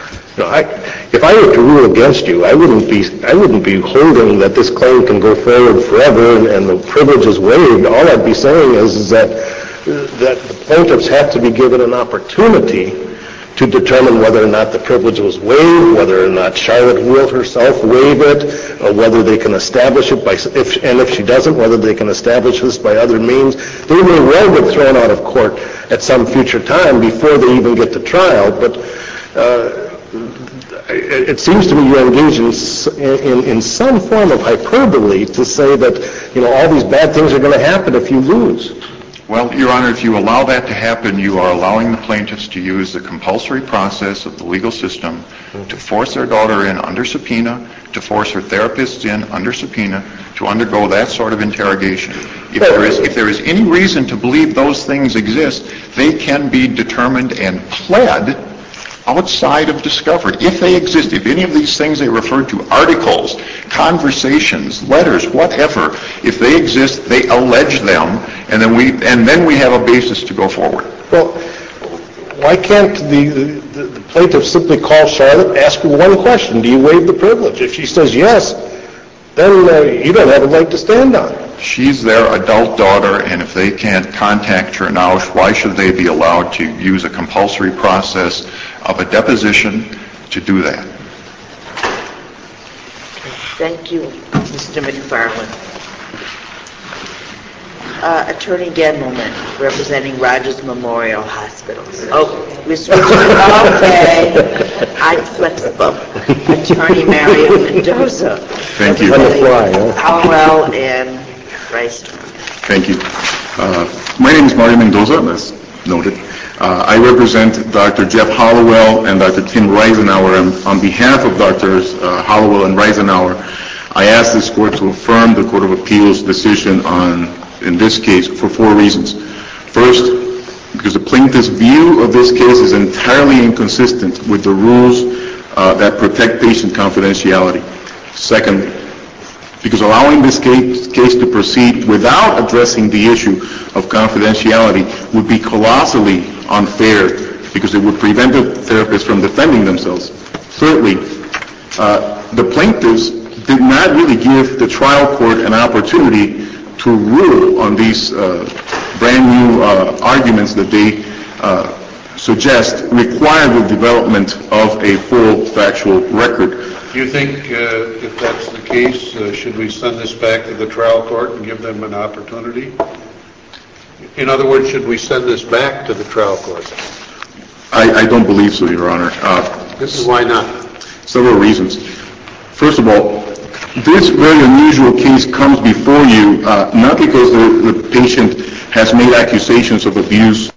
If I were to rule against you, I wouldn't be holding that this claim can go forward forever and the privilege is waived. All I'd be saying is that the plaintiffs have to be given an opportunity to determine whether or not the privilege was waived, whether or not Charlotte will herself waive it, or whether they can establish it and if she doesn't, whether they can establish this by other means. They may well get thrown out of court at some future time before they even get to trial, but it seems to me you're engaged in some form of hyperbole to say that, all these bad things are going to happen if you lose. Well, Your Honor, if you allow that to happen, you are allowing the plaintiffs to use the compulsory process of the legal system to force their daughter in under subpoena, to force her therapists in under subpoena, to undergo that sort of interrogation. If there is any reason to believe those things exist, they can be determined and pled outside of discovery. If they exist, if any of these things they refer to, articles, conversations, letters, whatever, if they exist, they allege them, and then we have a basis to go forward. Well, why can't the plaintiff simply call Charlotte, ask her one question: do you waive the privilege? If she says yes, then you don't have a leg to stand on. She's their adult daughter, and if they can't contact her now, why should they be allowed to use a compulsory process of a deposition to do that? Thank you, Mr. McFarland. Attorney Gendelman, representing Rogers Memorial Hospital. Oh, we're switching. Okay. I'm flexible. Attorney Mario Mendoza. Thank you. Howell and Rice. Thank you. My name is Mario Mendoza, as noted. I represent Dr. Jeff Hollowell and Dr. Tim Reisenauer. On behalf of Drs. Hollowell and Reisenauer, I ask this court to affirm the Court of Appeals decision in this case for 4 reasons. First, because the plaintiff's view of this case is entirely inconsistent with the rules that protect patient confidentiality. Second, because allowing this case to proceed without addressing the issue of confidentiality would be colossally unfair, because it would prevent the therapists from defending themselves. Thirdly, the plaintiffs did not really give the trial court an opportunity to rule on these brand new arguments that they suggest require the development of a full factual record. Do you think, if that's the case, should we send this back to the trial court and give them an opportunity? In other words, should we send this back to the trial court? I don't believe so, Your Honor. This is why not? Several reasons. First of all, this very unusual case comes before you not because the patient has made accusations of abuse.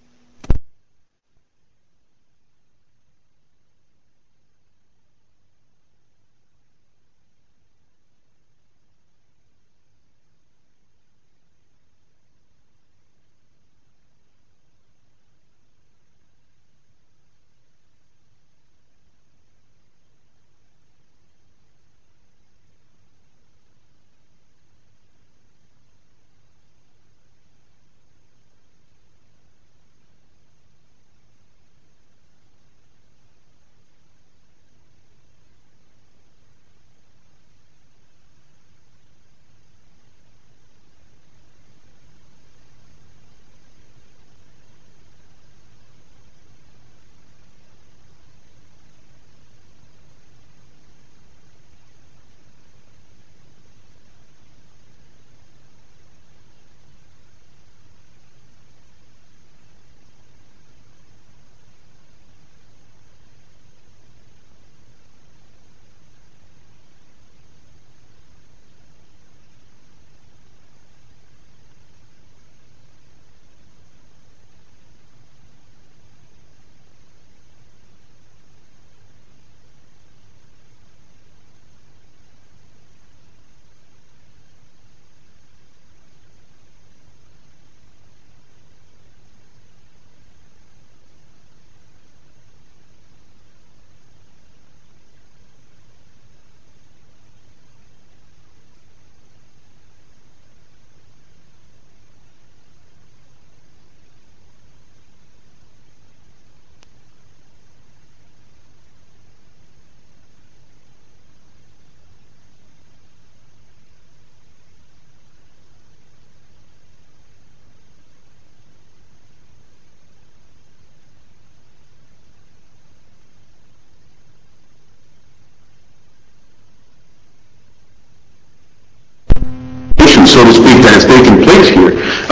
So to speak, that has taken place here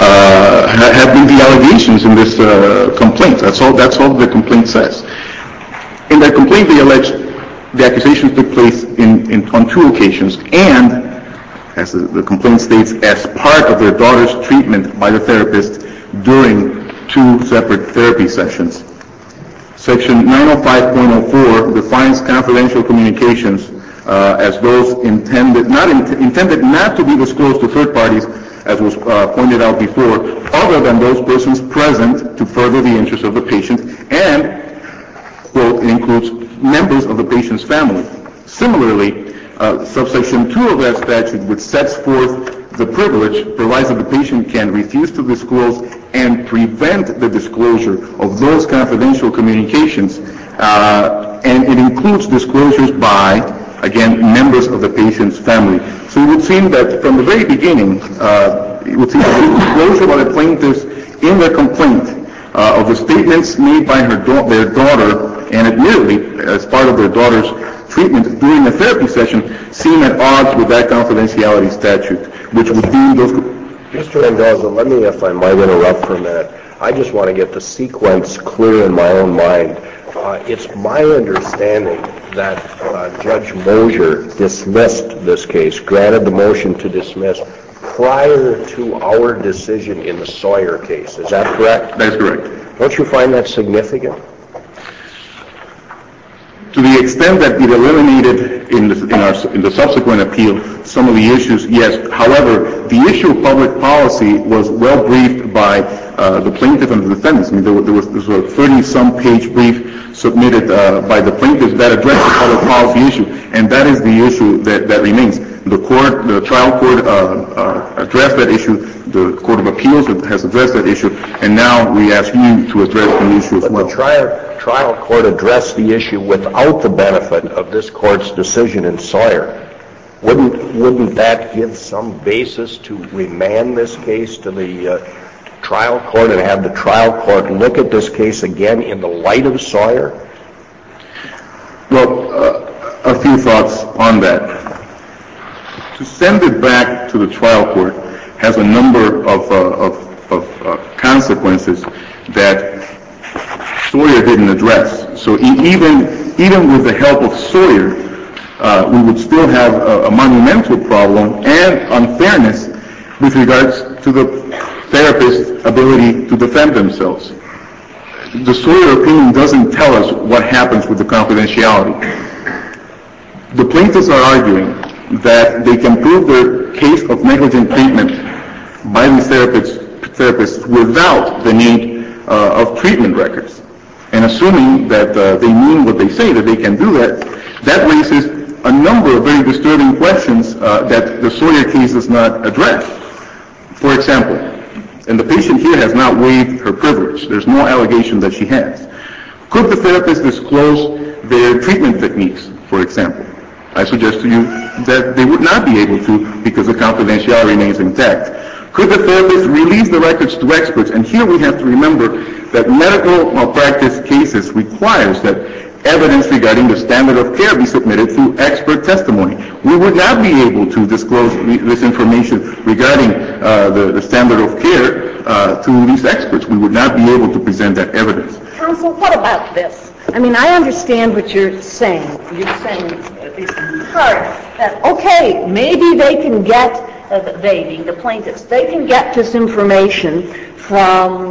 have been the allegations in this complaint. That's all the complaint says. In that complaint, they allege the accusations took place on 2 occasions, and, as the complaint states, as part of their daughter's treatment by the therapist during 2 separate therapy sessions. Section 905.04 defines confidential communications as those intended not to be disclosed to third parties, as was pointed out before, other than those persons present to further the interests of the patient, and, quote, it includes members of the patient's family. Similarly, subsection 2 of that statute, which sets forth the privilege, provides that the patient can refuse to disclose and prevent the disclosure of those confidential communications, and it includes disclosures by, again, members of the patient's family. So it would seem that from the very beginning, it would seem that the disclosure by the plaintiffs in their complaint of the statements made by their daughter, and admittedly as part of their daughter's treatment during a therapy session, seem at odds with that confidentiality statute, which would deem those... Mr. Mendoza, let me, if I might interrupt for a minute. I just want to get the sequence clear in my own mind. It's my understanding that Judge Mosier dismissed this case, granted the motion to dismiss, prior to our decision in the Sawyer case. Is that correct? That is correct. Don't you find that significant? To the extent that it eliminated in the subsequent appeal some of the issues, yes. However, the issue of public policy was well briefed by the plaintiff and the defendants. I mean, there was a 30-some page brief submitted by the plaintiffs that addressed the public policy issue, and that is the issue that remains. The trial court addressed that issue. The Court of Appeals has addressed that issue, and now we ask you to address the issue as well. But the trial court addressed the issue without the benefit of this court's decision in Sawyer. Wouldn't that give some basis to remand this case to the trial court and have the trial court look at this case again in the light of Sawyer? Well, a few thoughts on that. To send it back to the trial court has a number of consequences that Sawyer didn't address. So even with the help of Sawyer, we would still have a monumental problem and unfairness with regards to the therapist's ability to defend themselves. The Sawyer opinion doesn't tell us what happens with the confidentiality. The plaintiffs are arguing that they can prove their case of negligent treatment by these therapists without the need of treatment records. And assuming that they mean what they say, that they can do that, that raises a number of very disturbing questions that the Sawyer case does not address. For example, and the patient here has not waived her privilege. There's no allegation that she has. Could the therapist disclose their treatment techniques, for example? I suggest to you that they would not be able to because the confidentiality remains intact. Could the therapist release the records to experts? And here we have to remember that medical malpractice cases requires that evidence regarding the standard of care be submitted through expert testimony. We would not be able to disclose this information regarding the standard of care to these experts. We would not be able to present that evidence. Counsel, what about this? I mean, I understand what you're saying. You're saying, at least in part, that, okay, maybe they can get, they being the plaintiffs, they can get this information from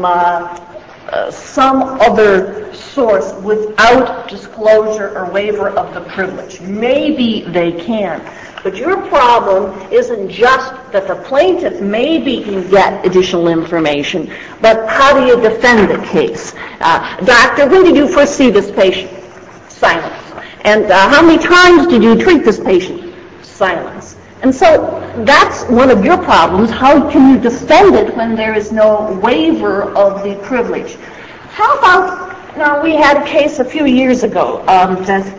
some other source without disclosure or waiver of the privilege. Maybe they can. But your problem isn't just that the plaintiff maybe can get additional information, but how do you defend the case? Doctor, when did you first see this patient? Silence. And how many times did you treat this patient? Silence. And so that's one of your problems. How can you defend it when there is no waiver of the privilege? How about, now we had a case a few years ago that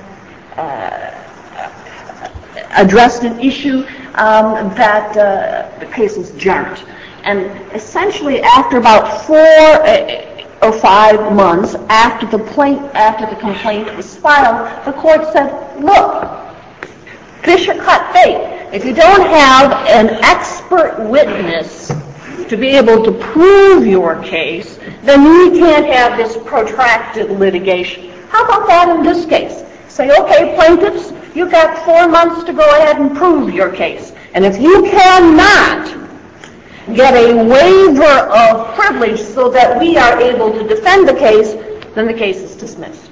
addressed an issue that the case was Jarrett. And essentially after about 4 or 5 months after the complaint was filed, the court said, look, fish or cut bait. If you don't have an expert witness to be able to prove your case, then you can't have this protracted litigation. How about that in this case? say, okay, plaintiffs, you've got 4 months to go ahead and prove your case. And if you cannot get a waiver of privilege so that we are able to defend the case, then the case is dismissed.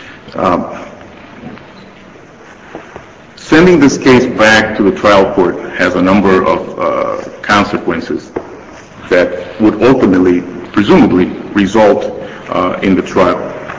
Sending this case back to the trial court has a number of consequences that would ultimately, presumably, result in the trial.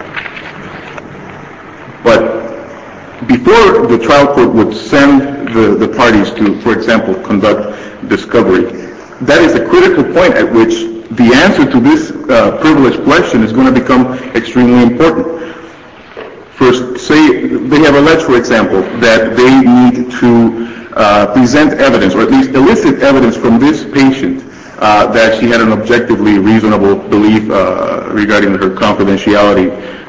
But before the trial court would send the parties to, for example, conduct discovery, that is a critical point at which the answer to this privilege question is going to become extremely important. First, say they have alleged, for example, that they need to present evidence, or at least elicit evidence from this patient that she had an objectively reasonable belief regarding her confidentiality.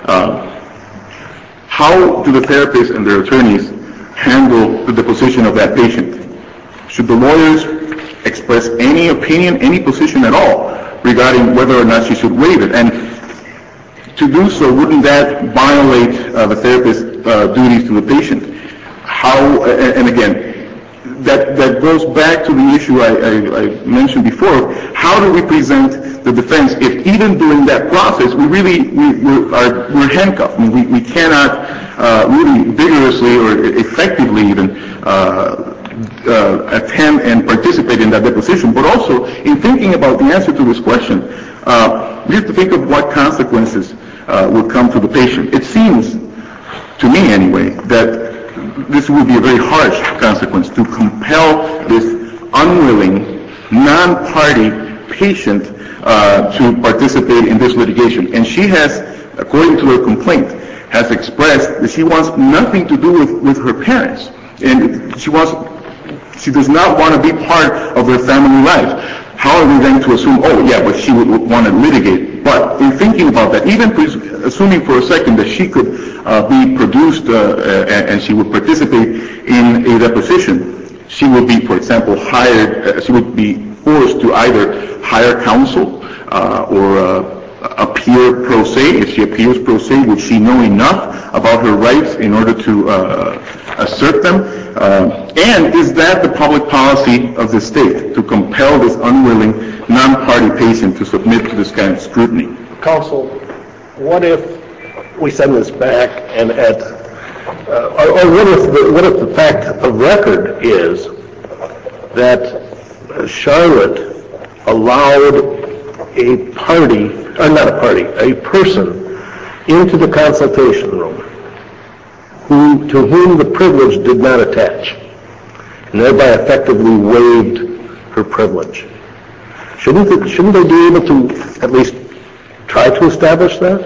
How do the therapists and their attorneys handle the deposition of that patient? Should the lawyers express any opinion, any position at all regarding whether or not she should waive it? And to do so, wouldn't that violate the therapist's duties to the patient? How, and again, that goes back to the issue I mentioned before. How do we present the defense if even during that process we're handcuffed? I mean, we cannot really vigorously or effectively even attend and participate in that deposition. But also, in thinking about the answer to this question, we have to think of what consequences will come to the patient. It seems, to me anyway, that this would be a very harsh consequence to compel this unwilling, non-party patient to participate in this litigation. And she has, according to her complaint, has expressed that she wants nothing to do with her parents. And she does not want to be part of their family life. How are we then to assume, oh yeah, but she would want to litigate? But in thinking about that, even assuming for a second that she could be produced and she would participate in a deposition, she would be, for example, hired, she would be forced to either hire counsel or appear pro se. If she appears pro se, would she know enough about her rights in order to assert them? And is that the public policy of the state, to compel this unwilling, non-party patient to submit to this kind of scrutiny? Counsel, what if we send this back and or what if the fact of record is that Charlotte allowed a person into the consultation room to whom the privilege did not attach, and thereby effectively waived her privilege? Shouldn't they be able to at least try to establish that?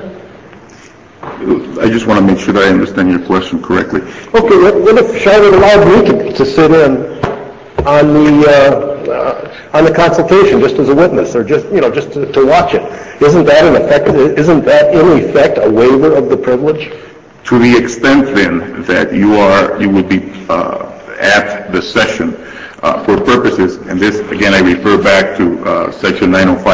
I just want to make sure that I understand your question correctly. Okay, what if Charlotte allowed me to sit in on the consultation just as a witness, or just to watch it? Isn't that in effect a waiver of the privilege? To the extent then that you would be at the session for purposes, and this again I refer back to section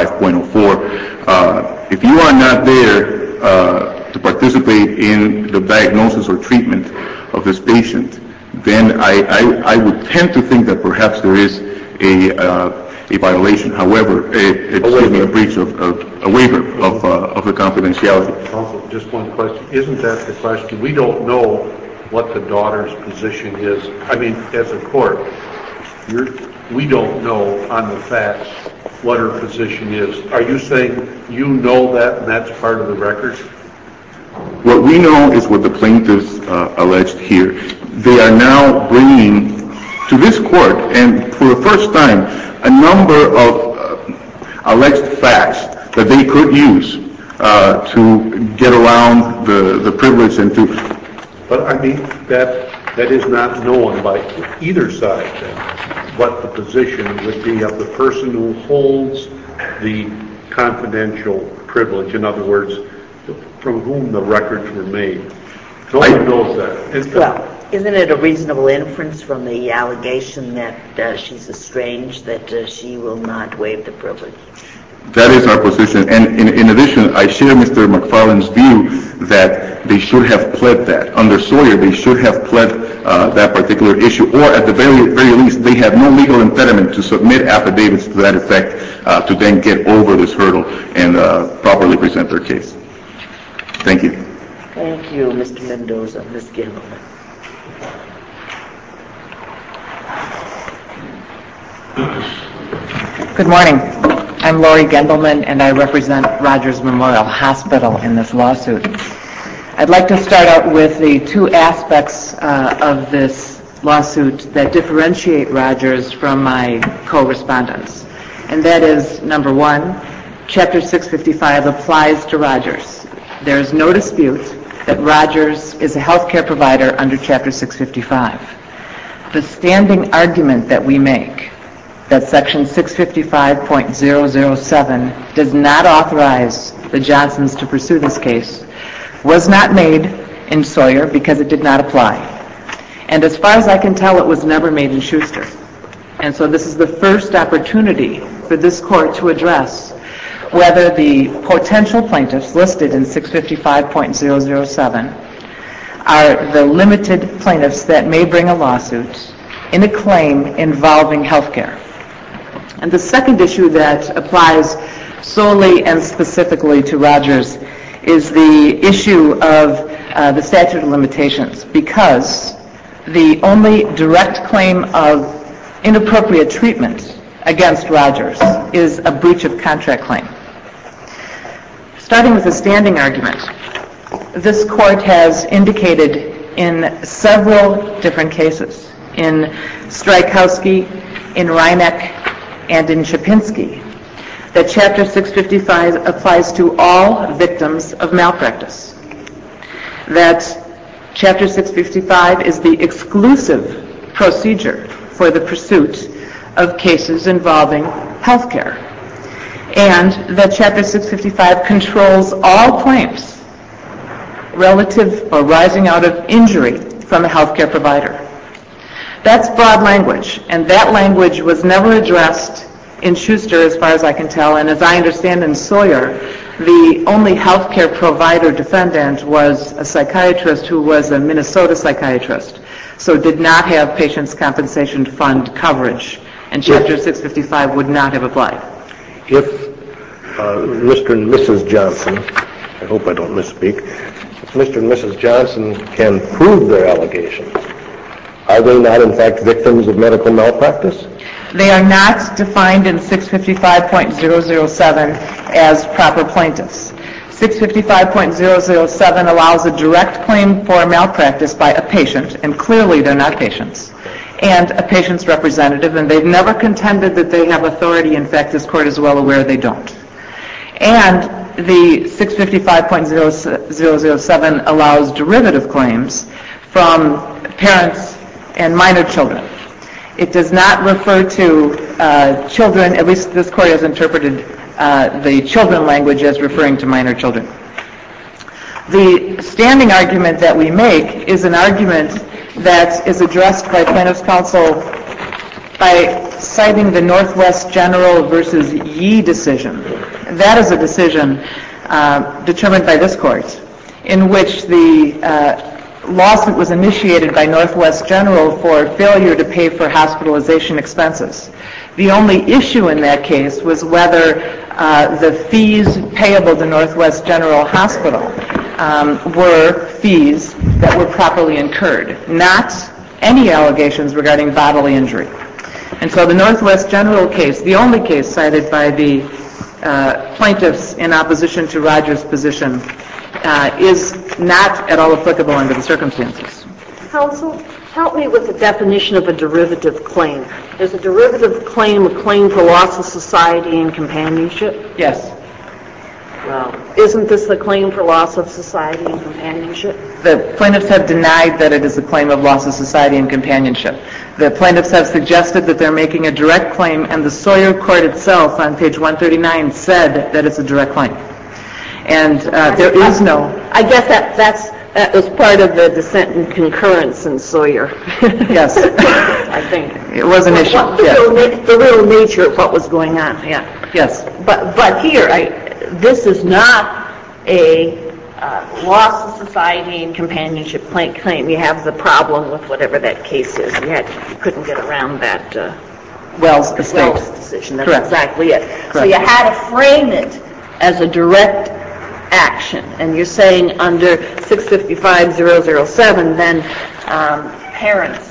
905.04, if you are not there to participate in the diagnosis or treatment of this patient, then I would tend to think that perhaps there is a violation. However, it's a breach of a waiver of the confidentiality. Counsel, just one question. Isn't that the question? We don't know what the daughter's position is. I mean, as a court, we don't know on the facts what her position is. Are you saying you know that and that's part of the record? What we know is what the plaintiffs alleged here. They are now bringing to this court, and for the first time, a number of alleged facts that they could use to get around the privilege and to... But I mean, that is not known by either side, then, what the position would be of the person who holds the confidential privilege. In other words, from whom the records were made. No one knows that. Well, isn't it a reasonable inference from the allegation that she's estranged that she will not waive the privilege? That is our position. And in addition, I share Mr. McFarland's view that they should have pled that. Under Sawyer, they should have pled that particular issue, or at the very least, they have no legal impediment to submit affidavits to that effect to then get over this hurdle and properly present their case. Thank you. Thank you, Mr. Mendoza. Ms. Gilman. Good morning. I'm Lori Gendelman, and I represent Rogers Memorial Hospital in this lawsuit. I'd like to start out with the two aspects of this lawsuit that differentiate Rogers from my co-respondents. And that is, number one, Chapter 655 applies to Rogers. There is no dispute that Rogers is a health care provider under Chapter 655. The standing argument that we make that Section 655.007 does not authorize the Johnsons to pursue this case was not made in Sawyer because it did not apply. And as far as I can tell, it was never made in Schuster. And so this is the first opportunity for this court to address whether the potential plaintiffs listed in 655.007 are the limited plaintiffs that may bring a lawsuit in a claim involving health care. And the second issue that applies solely and specifically to Rogers is the issue of the statute of limitations, because the only direct claim of inappropriate treatment against Rogers is a breach of contract claim. Starting with the standing argument, this court has indicated in several different cases, in Strykowski, in Reineck, and in Chapinski, that Chapter 655 applies to all victims of malpractice. That Chapter 655 is the exclusive procedure for the pursuit of cases involving health care. And that Chapter 655 controls all claims relative or rising out of injury from a health care provider. That's broad language, and that language was never addressed in Schuster, as far as I can tell, and as I understand in Sawyer, the only health care provider defendant was a psychiatrist who was a Minnesota psychiatrist, so did not have Patients' Compensation Fund coverage, and Chapter 655 would not have applied. If Mr. and Mrs. Johnson, I hope I don't misspeak, if Mr. and Mrs. Johnson can prove their allegations, are they not, in fact, victims of medical malpractice? They are not defined in 655.007 as proper plaintiffs. 655.007 allows a direct claim for malpractice by a patient, and clearly they're not patients, and a patient's representative, and they've never contended that they have authority. In fact, this court is well aware they don't. And the 655.007 allows derivative claims from parents and minor children. It does not refer to children, at least this court has interpreted the children language as referring to minor children. The standing argument that we make is an argument that is addressed by plaintiff's counsel by citing the Northwest General versus Yee decision. That is a decision determined by this court in which the lawsuit was initiated by Northwest General for failure to pay for hospitalization expenses. The only issue in that case was whether the fees payable to Northwest General Hospital were fees that were properly incurred, not any allegations regarding bodily injury. And so the Northwest General case, the only case cited by the plaintiffs in opposition to Rogers' position, is not at all applicable under the circumstances. Counsel, help me with the definition of a derivative claim. Is a derivative claim a claim for loss of society and companionship? Yes. Well, isn't this the claim for loss of society and companionship? The plaintiffs have denied that it is a claim of loss of society and companionship. The plaintiffs have suggested that they're making a direct claim, and the Sawyer court itself on page 139 said that it's a direct claim. And there is no... I guess that was part of the dissent and concurrence in Sawyer. Yes. I think. It was an issue. The real nature of what was going on, yeah. Yes. But here, this is not a loss of society and companionship claim, you have the problem with whatever that case is. You couldn't get around that Wells estate. Wells decision. That's Correct. exactly it. So Correct. you had to frame it as a direct action. And you're saying under 655-007, then parents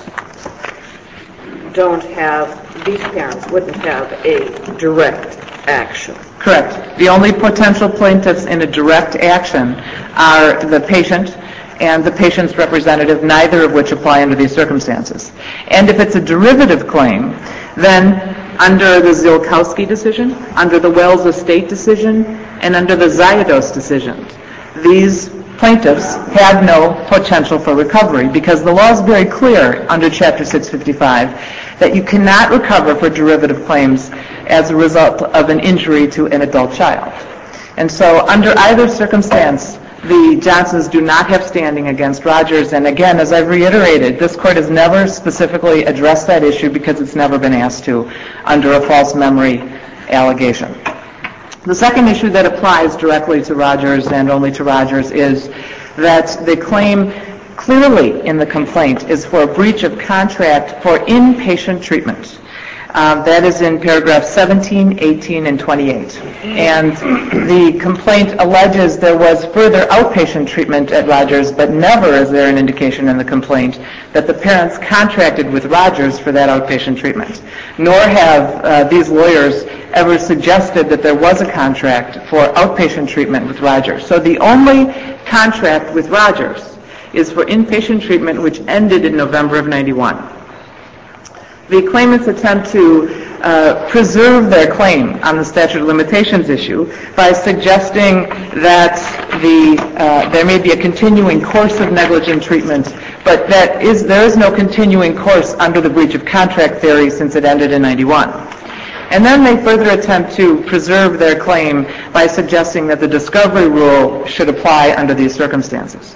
don't have, these parents wouldn't have a direct action. Correct. The only potential plaintiffs in a direct action are the patient and the patient's representative, neither of which apply under these circumstances. And if it's a derivative claim, then under the Ziolkowski decision, under the Wells estate decision, and under the Ziodos decision, these plaintiffs have no potential for recovery because the law is very clear under Chapter 655 that you cannot recover for derivative claims as a result of an injury to an adult child. And so under either circumstance, the Johnsons do not have standing against Rogers. And again, as I've reiterated, this court has never specifically addressed that issue because it's never been asked to under a false memory allegation. The second issue that applies directly to Rogers and only to Rogers is that the claim clearly in the complaint is for a breach of contract for inpatient treatment. That is in paragraphs 17, 18, and 28. And the complaint alleges there was further outpatient treatment at Rogers, but never is there an indication in the complaint that the parents contracted with Rogers for that outpatient treatment. Nor have these lawyers ever suggested that there was a contract for outpatient treatment with Rogers. So the only contract with Rogers is for inpatient treatment, which ended in November of 91. The claimants attempt to preserve their claim on the statute of limitations issue by suggesting that there may be a continuing course of negligent treatment, but there is no continuing course under the breach of contract theory since it ended in 91. And then they further attempt to preserve their claim by suggesting that the discovery rule should apply under these circumstances.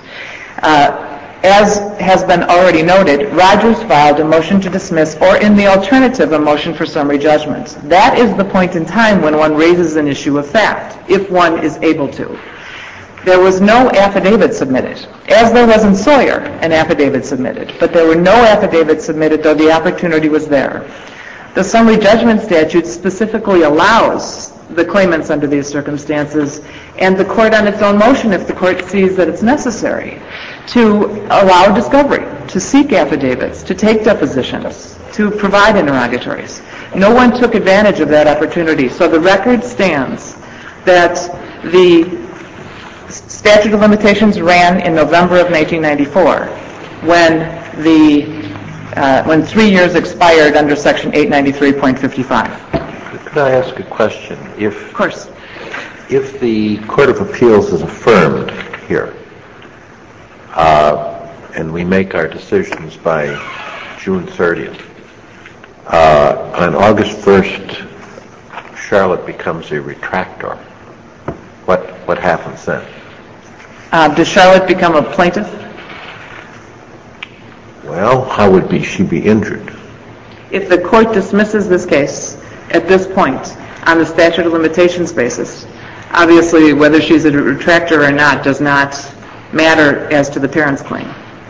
As has been already noted, Rogers filed a motion to dismiss or, in the alternative, a motion for summary judgment. That is the point in time when one raises an issue of fact, if one is able to. There was no affidavit submitted, as there was in Sawyer, an affidavit submitted. But there were no affidavits submitted, though the opportunity was there. The summary judgment statute specifically allows the claimants under these circumstances and the court on its own motion, if the court sees that it's necessary, to allow discovery, to seek affidavits, to take depositions, to provide interrogatories. No one took advantage of that opportunity. So the record stands that the statute of limitations ran in November of 1994 when 3 years expired under Section 893.55. Could I ask a question? Of course. If the Court of Appeals is affirmed here, and we make our decisions by June 30th, on August 1st, Charlotte becomes a retractor. What happens then? Does Charlotte become a plaintiff? Well, how would she be injured? If the court dismisses this case at this point on the statute of limitations basis, obviously whether she's a retractor or not does not matter as to the parent's claim.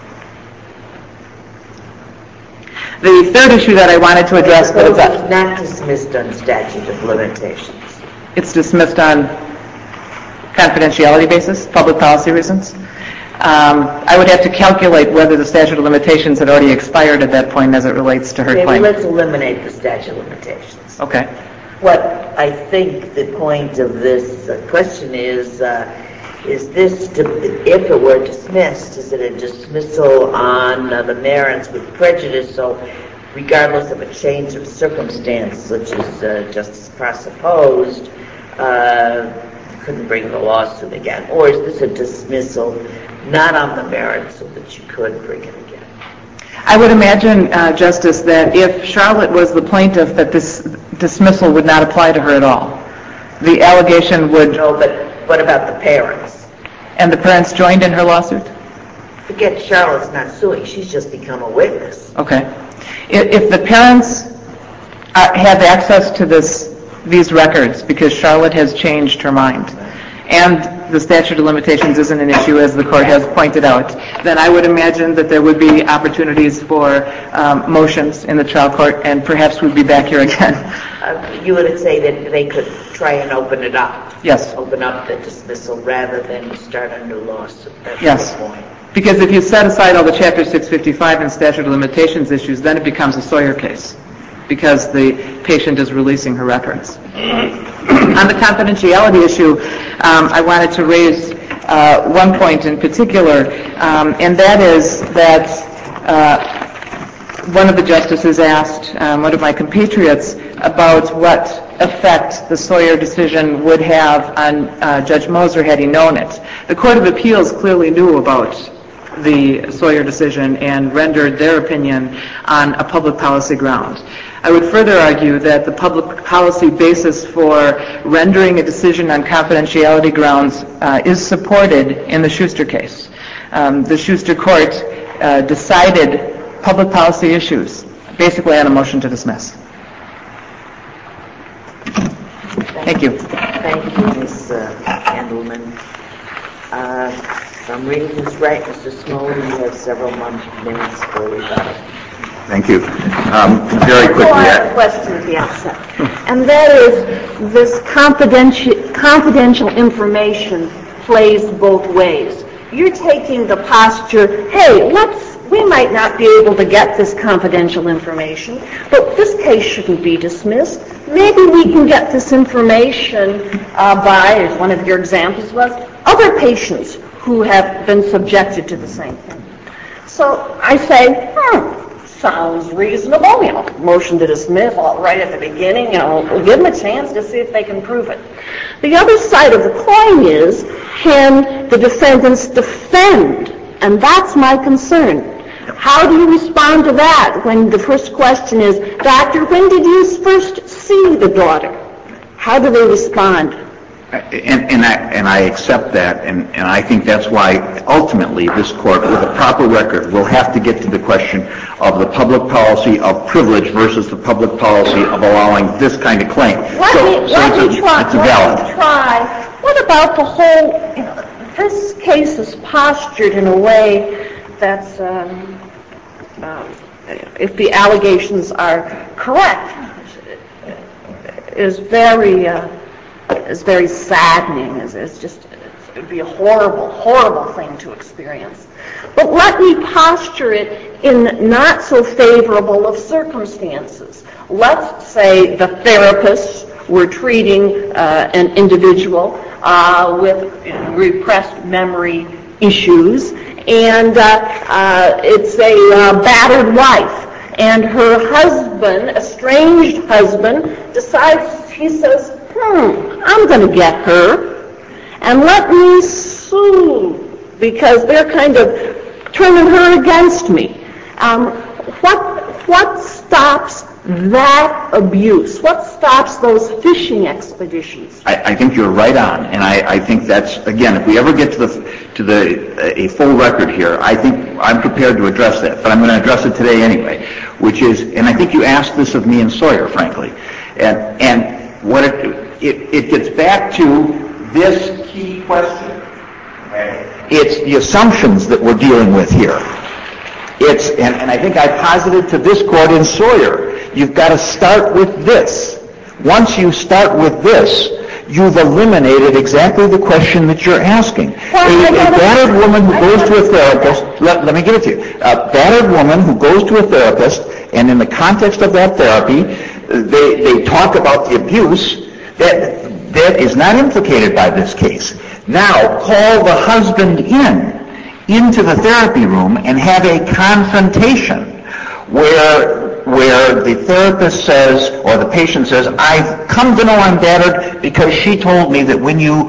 The third issue that I wanted to address, but it's not dismissed on statute of limitations. It's dismissed on confidentiality basis, public policy reasons. I would have to calculate whether the statute of limitations had already expired at that point as it relates to her claim. Well, let's eliminate the statute of limitations. Okay. What I think the point of this question is this, if it were dismissed, is it a dismissal on the merits with prejudice, so regardless of a change of circumstance, such as Justice Cross supposed, couldn't bring the lawsuit again? Or is this a dismissal not on the merits so that you could bring it again? I would imagine, Justice, that if Charlotte was the plaintiff, that this dismissal would not apply to her at all. The allegation would... No, but what about the parents? And the parents joined in her lawsuit? Forget Charlotte's not suing. She's just become a witness. Okay. If the parents have access to these records because Charlotte has changed her mind, and the statute of limitations isn't an issue, as the court has pointed out, then I would imagine that there would be opportunities for motions in the trial court, and perhaps we'd be back here again. You would say that they could try and open it up? Yes. Open up the dismissal rather than start a new lawsuit? That's Yes. the point. Because if you set aside all the Chapter 655 and statute of limitations issues, then it becomes a Sawyer case, because the patient is releasing her records. On the confidentiality issue, I wanted to raise one point in particular, and that is that one of the justices asked one of my compatriots about what effect the Sawyer decision would have on Judge Moser had he known it. The Court of Appeals clearly knew about the Sawyer decision and rendered their opinion on a public policy ground. I would further argue that the public policy basis for rendering a decision on confidentiality grounds is supported in the Schuster case. The Schuster court decided public policy issues basically on a motion to dismiss. Thank you. Thank you, Ms. Handelman. If I'm reading this right, Mr. Smollett, you have several minutes for rebuttal. Thank you. Very quickly. I have a question at the outset, and that is this confidential information plays both ways. You're taking the posture, hey, we might not be able to get this confidential information, but this case shouldn't be dismissed. Maybe we can get this information by, as one of your examples was, other patients who have been subjected to the same thing. So I say, sounds reasonable, motion to dismiss all right at the beginning, we'll give them a chance to see if they can prove it. The other side of the coin is, can the defendants defend? And that's my concern. How do you respond to that when the first question is, Doctor, when did you first see the daughter? How do they respond? And I accept that, and I think that's why ultimately this court, with a proper record, will have to get to the question of the public policy of privilege versus the public policy of allowing this kind of claim. Let me try. What about the whole, this case is postured in a way that's, if the allegations are correct, is very saddening. It would be a horrible, horrible thing to experience. But let me posture it in not so favorable of circumstances. Let's say the therapists were treating an individual with repressed memory issues, and it's a battered wife. And her husband, estranged husband, decides, he says, I'm going to get her, and let me sue, because they're kind of turning her against me. What stops that abuse? What stops those fishing expeditions? I think you're right on, and I think that's, again, if we ever get to a full record here, I think I'm prepared to address that, but I'm going to address it today anyway, which is, and I think you asked this of me and Sawyer, frankly, and what it gets back to this key question. It's the assumptions that we're dealing with here. And I think I posited to this court in Sawyer, you've got to start with this. Once you start with this, you've eliminated exactly the question that you're asking. A battered woman who goes to a therapist, let me give it to you. A battered woman who goes to a therapist, and in the context of that therapy, they talk about the abuse that is not implicated by this case. Now, call the husband into the therapy room and have a confrontation where the therapist says, or the patient says, I've come to know I'm battered because she told me that when you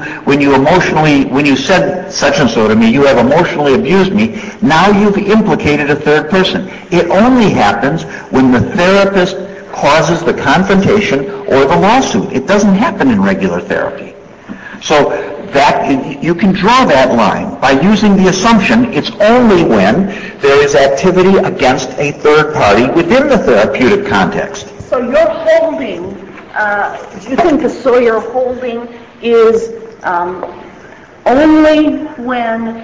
said such and so to me, you have emotionally abused me. Now you've implicated a third person. It only happens when the therapist causes the confrontation or the lawsuit. It doesn't happen in regular therapy. So that you can draw that line by using the assumption it's only when there is activity against a third party within the therapeutic context. So your holding, do you think the Sawyer holding is only when,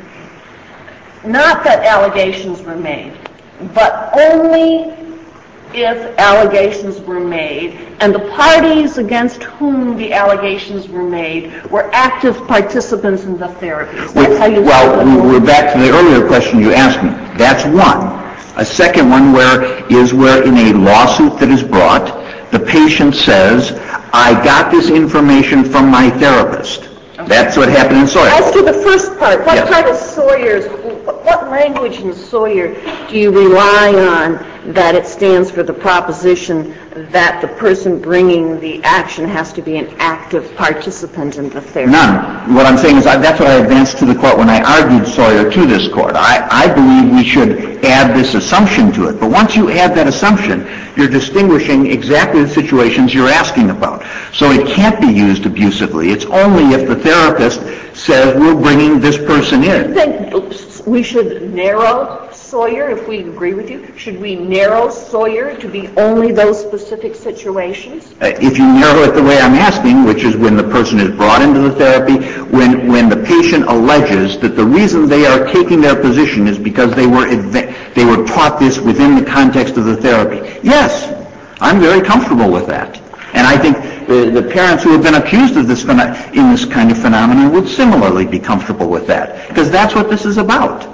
not that allegations were made, but only if allegations were made and the parties against whom the allegations were made were active participants in the therapy. That's how you we're back to the earlier question you asked me. That's one. A second one is where in a lawsuit that is brought, the patient says, I got this information from my therapist. Okay. That's what happened in Sawyer. As to the first part, what part of Sawyer's, what language in Sawyer do you rely on that it stands for the proposition that the person bringing the action has to be an active participant in the therapy? None. What I'm saying is that's what I advanced to the court when I argued Sawyer to this court. I believe we should add this assumption to it. But once you add that assumption, you're distinguishing exactly the situations you're asking about. So it can't be used abusively. It's only if the therapist says, we're bringing this person in. You think we should narrow Sawyer, if we agree with you? Should we narrow Sawyer to be only those specific situations? If you narrow it the way I'm asking, which is when the person is brought into the therapy, when the patient alleges that the reason they are taking their position is because they were taught this within the context of the therapy. Yes, I'm very comfortable with that. And I think the parents who have been accused of this in this kind of phenomenon would similarly be comfortable with that, because that's what this is about.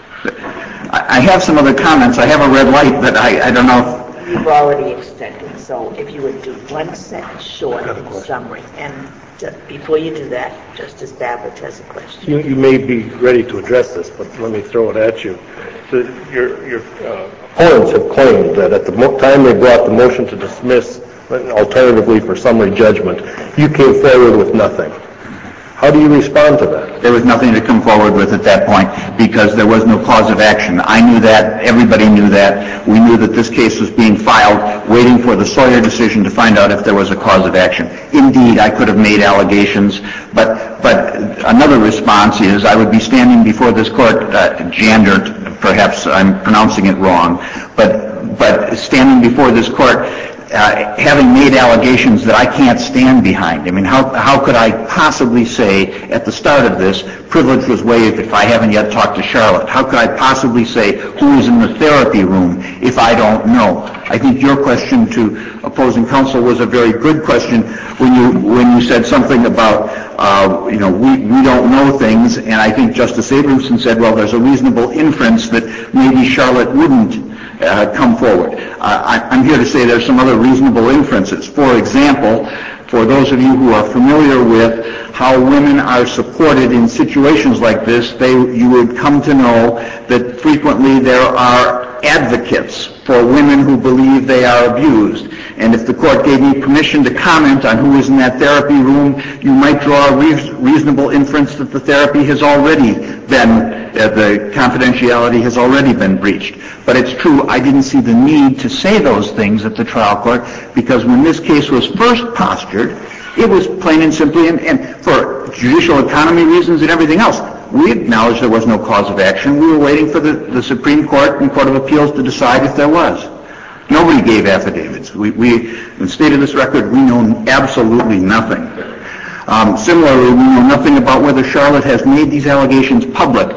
I have some other comments. I have a red light, but I don't know. You've already extended, so if you would do 1 sentence short summary. And before you do that, Justice Babbitt has a question. You may be ready to address this, but let me throw it at you. Your opponents have claimed that at the time they brought the motion to dismiss, alternatively for summary judgment, you came forward with nothing. How do you respond to that? There was nothing to come forward with at that point because there was no cause of action. I knew that. Everybody knew that. We knew that this case was being filed, waiting for the Sawyer decision to find out if there was a cause of action. Indeed, I could have made allegations, but another response is I would be standing before this court, Jandert, perhaps I'm pronouncing it wrong, but standing before this court having made allegations that I can't stand behind. I mean, how could I possibly say at the start of this, privilege was waived if I haven't yet talked to Charlotte? How could I possibly say who is in the therapy room if I don't know? I think your question to opposing counsel was a very good question when you said something about, we don't know things, and I think Justice Abramson said, well, there's a reasonable inference that maybe Charlotte wouldn't come forward. I'm here to say there's some other reasonable inferences. For example, for those of you who are familiar with how women are supported in situations like this, you would come to know that frequently there are advocates for women who believe they are abused. And if the court gave me permission to comment on who is in that therapy room, you might draw a reasonable inference that the therapy has already been, the confidentiality has already been breached. But it's true, I didn't see the need to say those things at the trial court because when this case was first postured, it was plain and simply, and for judicial economy reasons and everything else, we acknowledged there was no cause of action. We were waiting for the Supreme Court and Court of Appeals to decide if there was. Nobody gave affidavits. In the state of this record, we know absolutely nothing. Similarly, we know nothing about whether Charlotte has made these allegations public.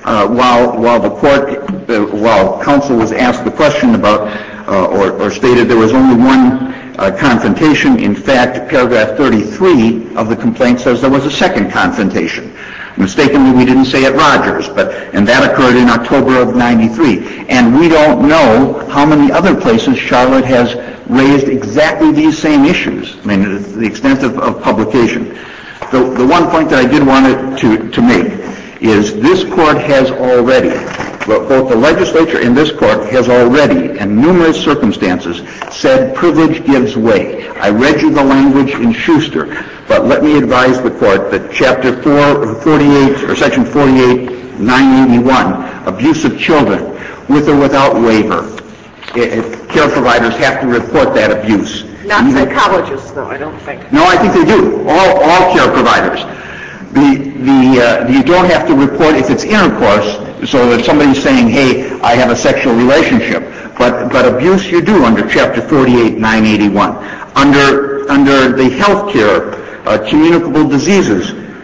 While counsel was asked the question about, or stated there was only one confrontation, in fact, paragraph 33 of the complaint says there was a second confrontation. Mistakenly, we didn't say at Rogers, and that occurred in October of '93. And we don't know how many other places Charlotte has raised exactly these same issues. I mean, the extent of publication. The one point that I did want to make is this court has already, both the legislature and this court has already, in numerous circumstances, said privilege gives way. I read you the language in Schuster, but let me advise the court that Chapter 448, or Section 48, 981, abuse of children, with or without waiver, care providers have to report that abuse. Not psychologists, though, I don't think. No, I think they do. All care providers. You don't have to report if it's intercourse, so that somebody's saying, hey, I have a sexual relationship. But abuse you do under Chapter 48, 981. Under the health care, communicable diseases,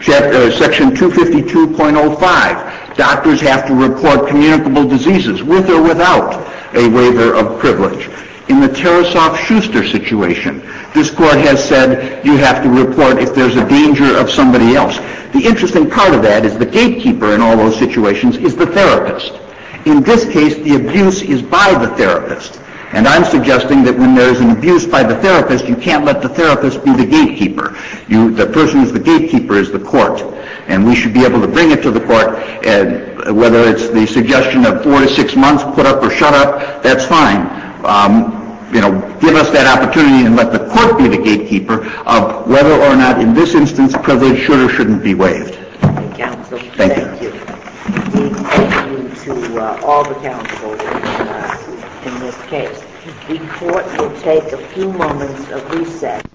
Section 252.05, doctors have to report communicable diseases with or without a waiver of privilege. In the Tarasoff-Schuster situation, this court has said you have to report if there's a danger of somebody else. The interesting part of that is the gatekeeper in all those situations is the therapist. In this case, the abuse is by the therapist. And I'm suggesting that when there's an abuse by the therapist, you can't let the therapist be the gatekeeper. The person who's the gatekeeper is the court. And we should be able to bring it to the court, and whether it's the suggestion of 4 to 6 months, put up or shut up, that's fine. Give us that opportunity and let the court be the gatekeeper of whether or not, in this instance, privilege should or shouldn't be waived. Counsel, Thank you. Thank you to all the counsel in this case. The court will take a few moments of recess.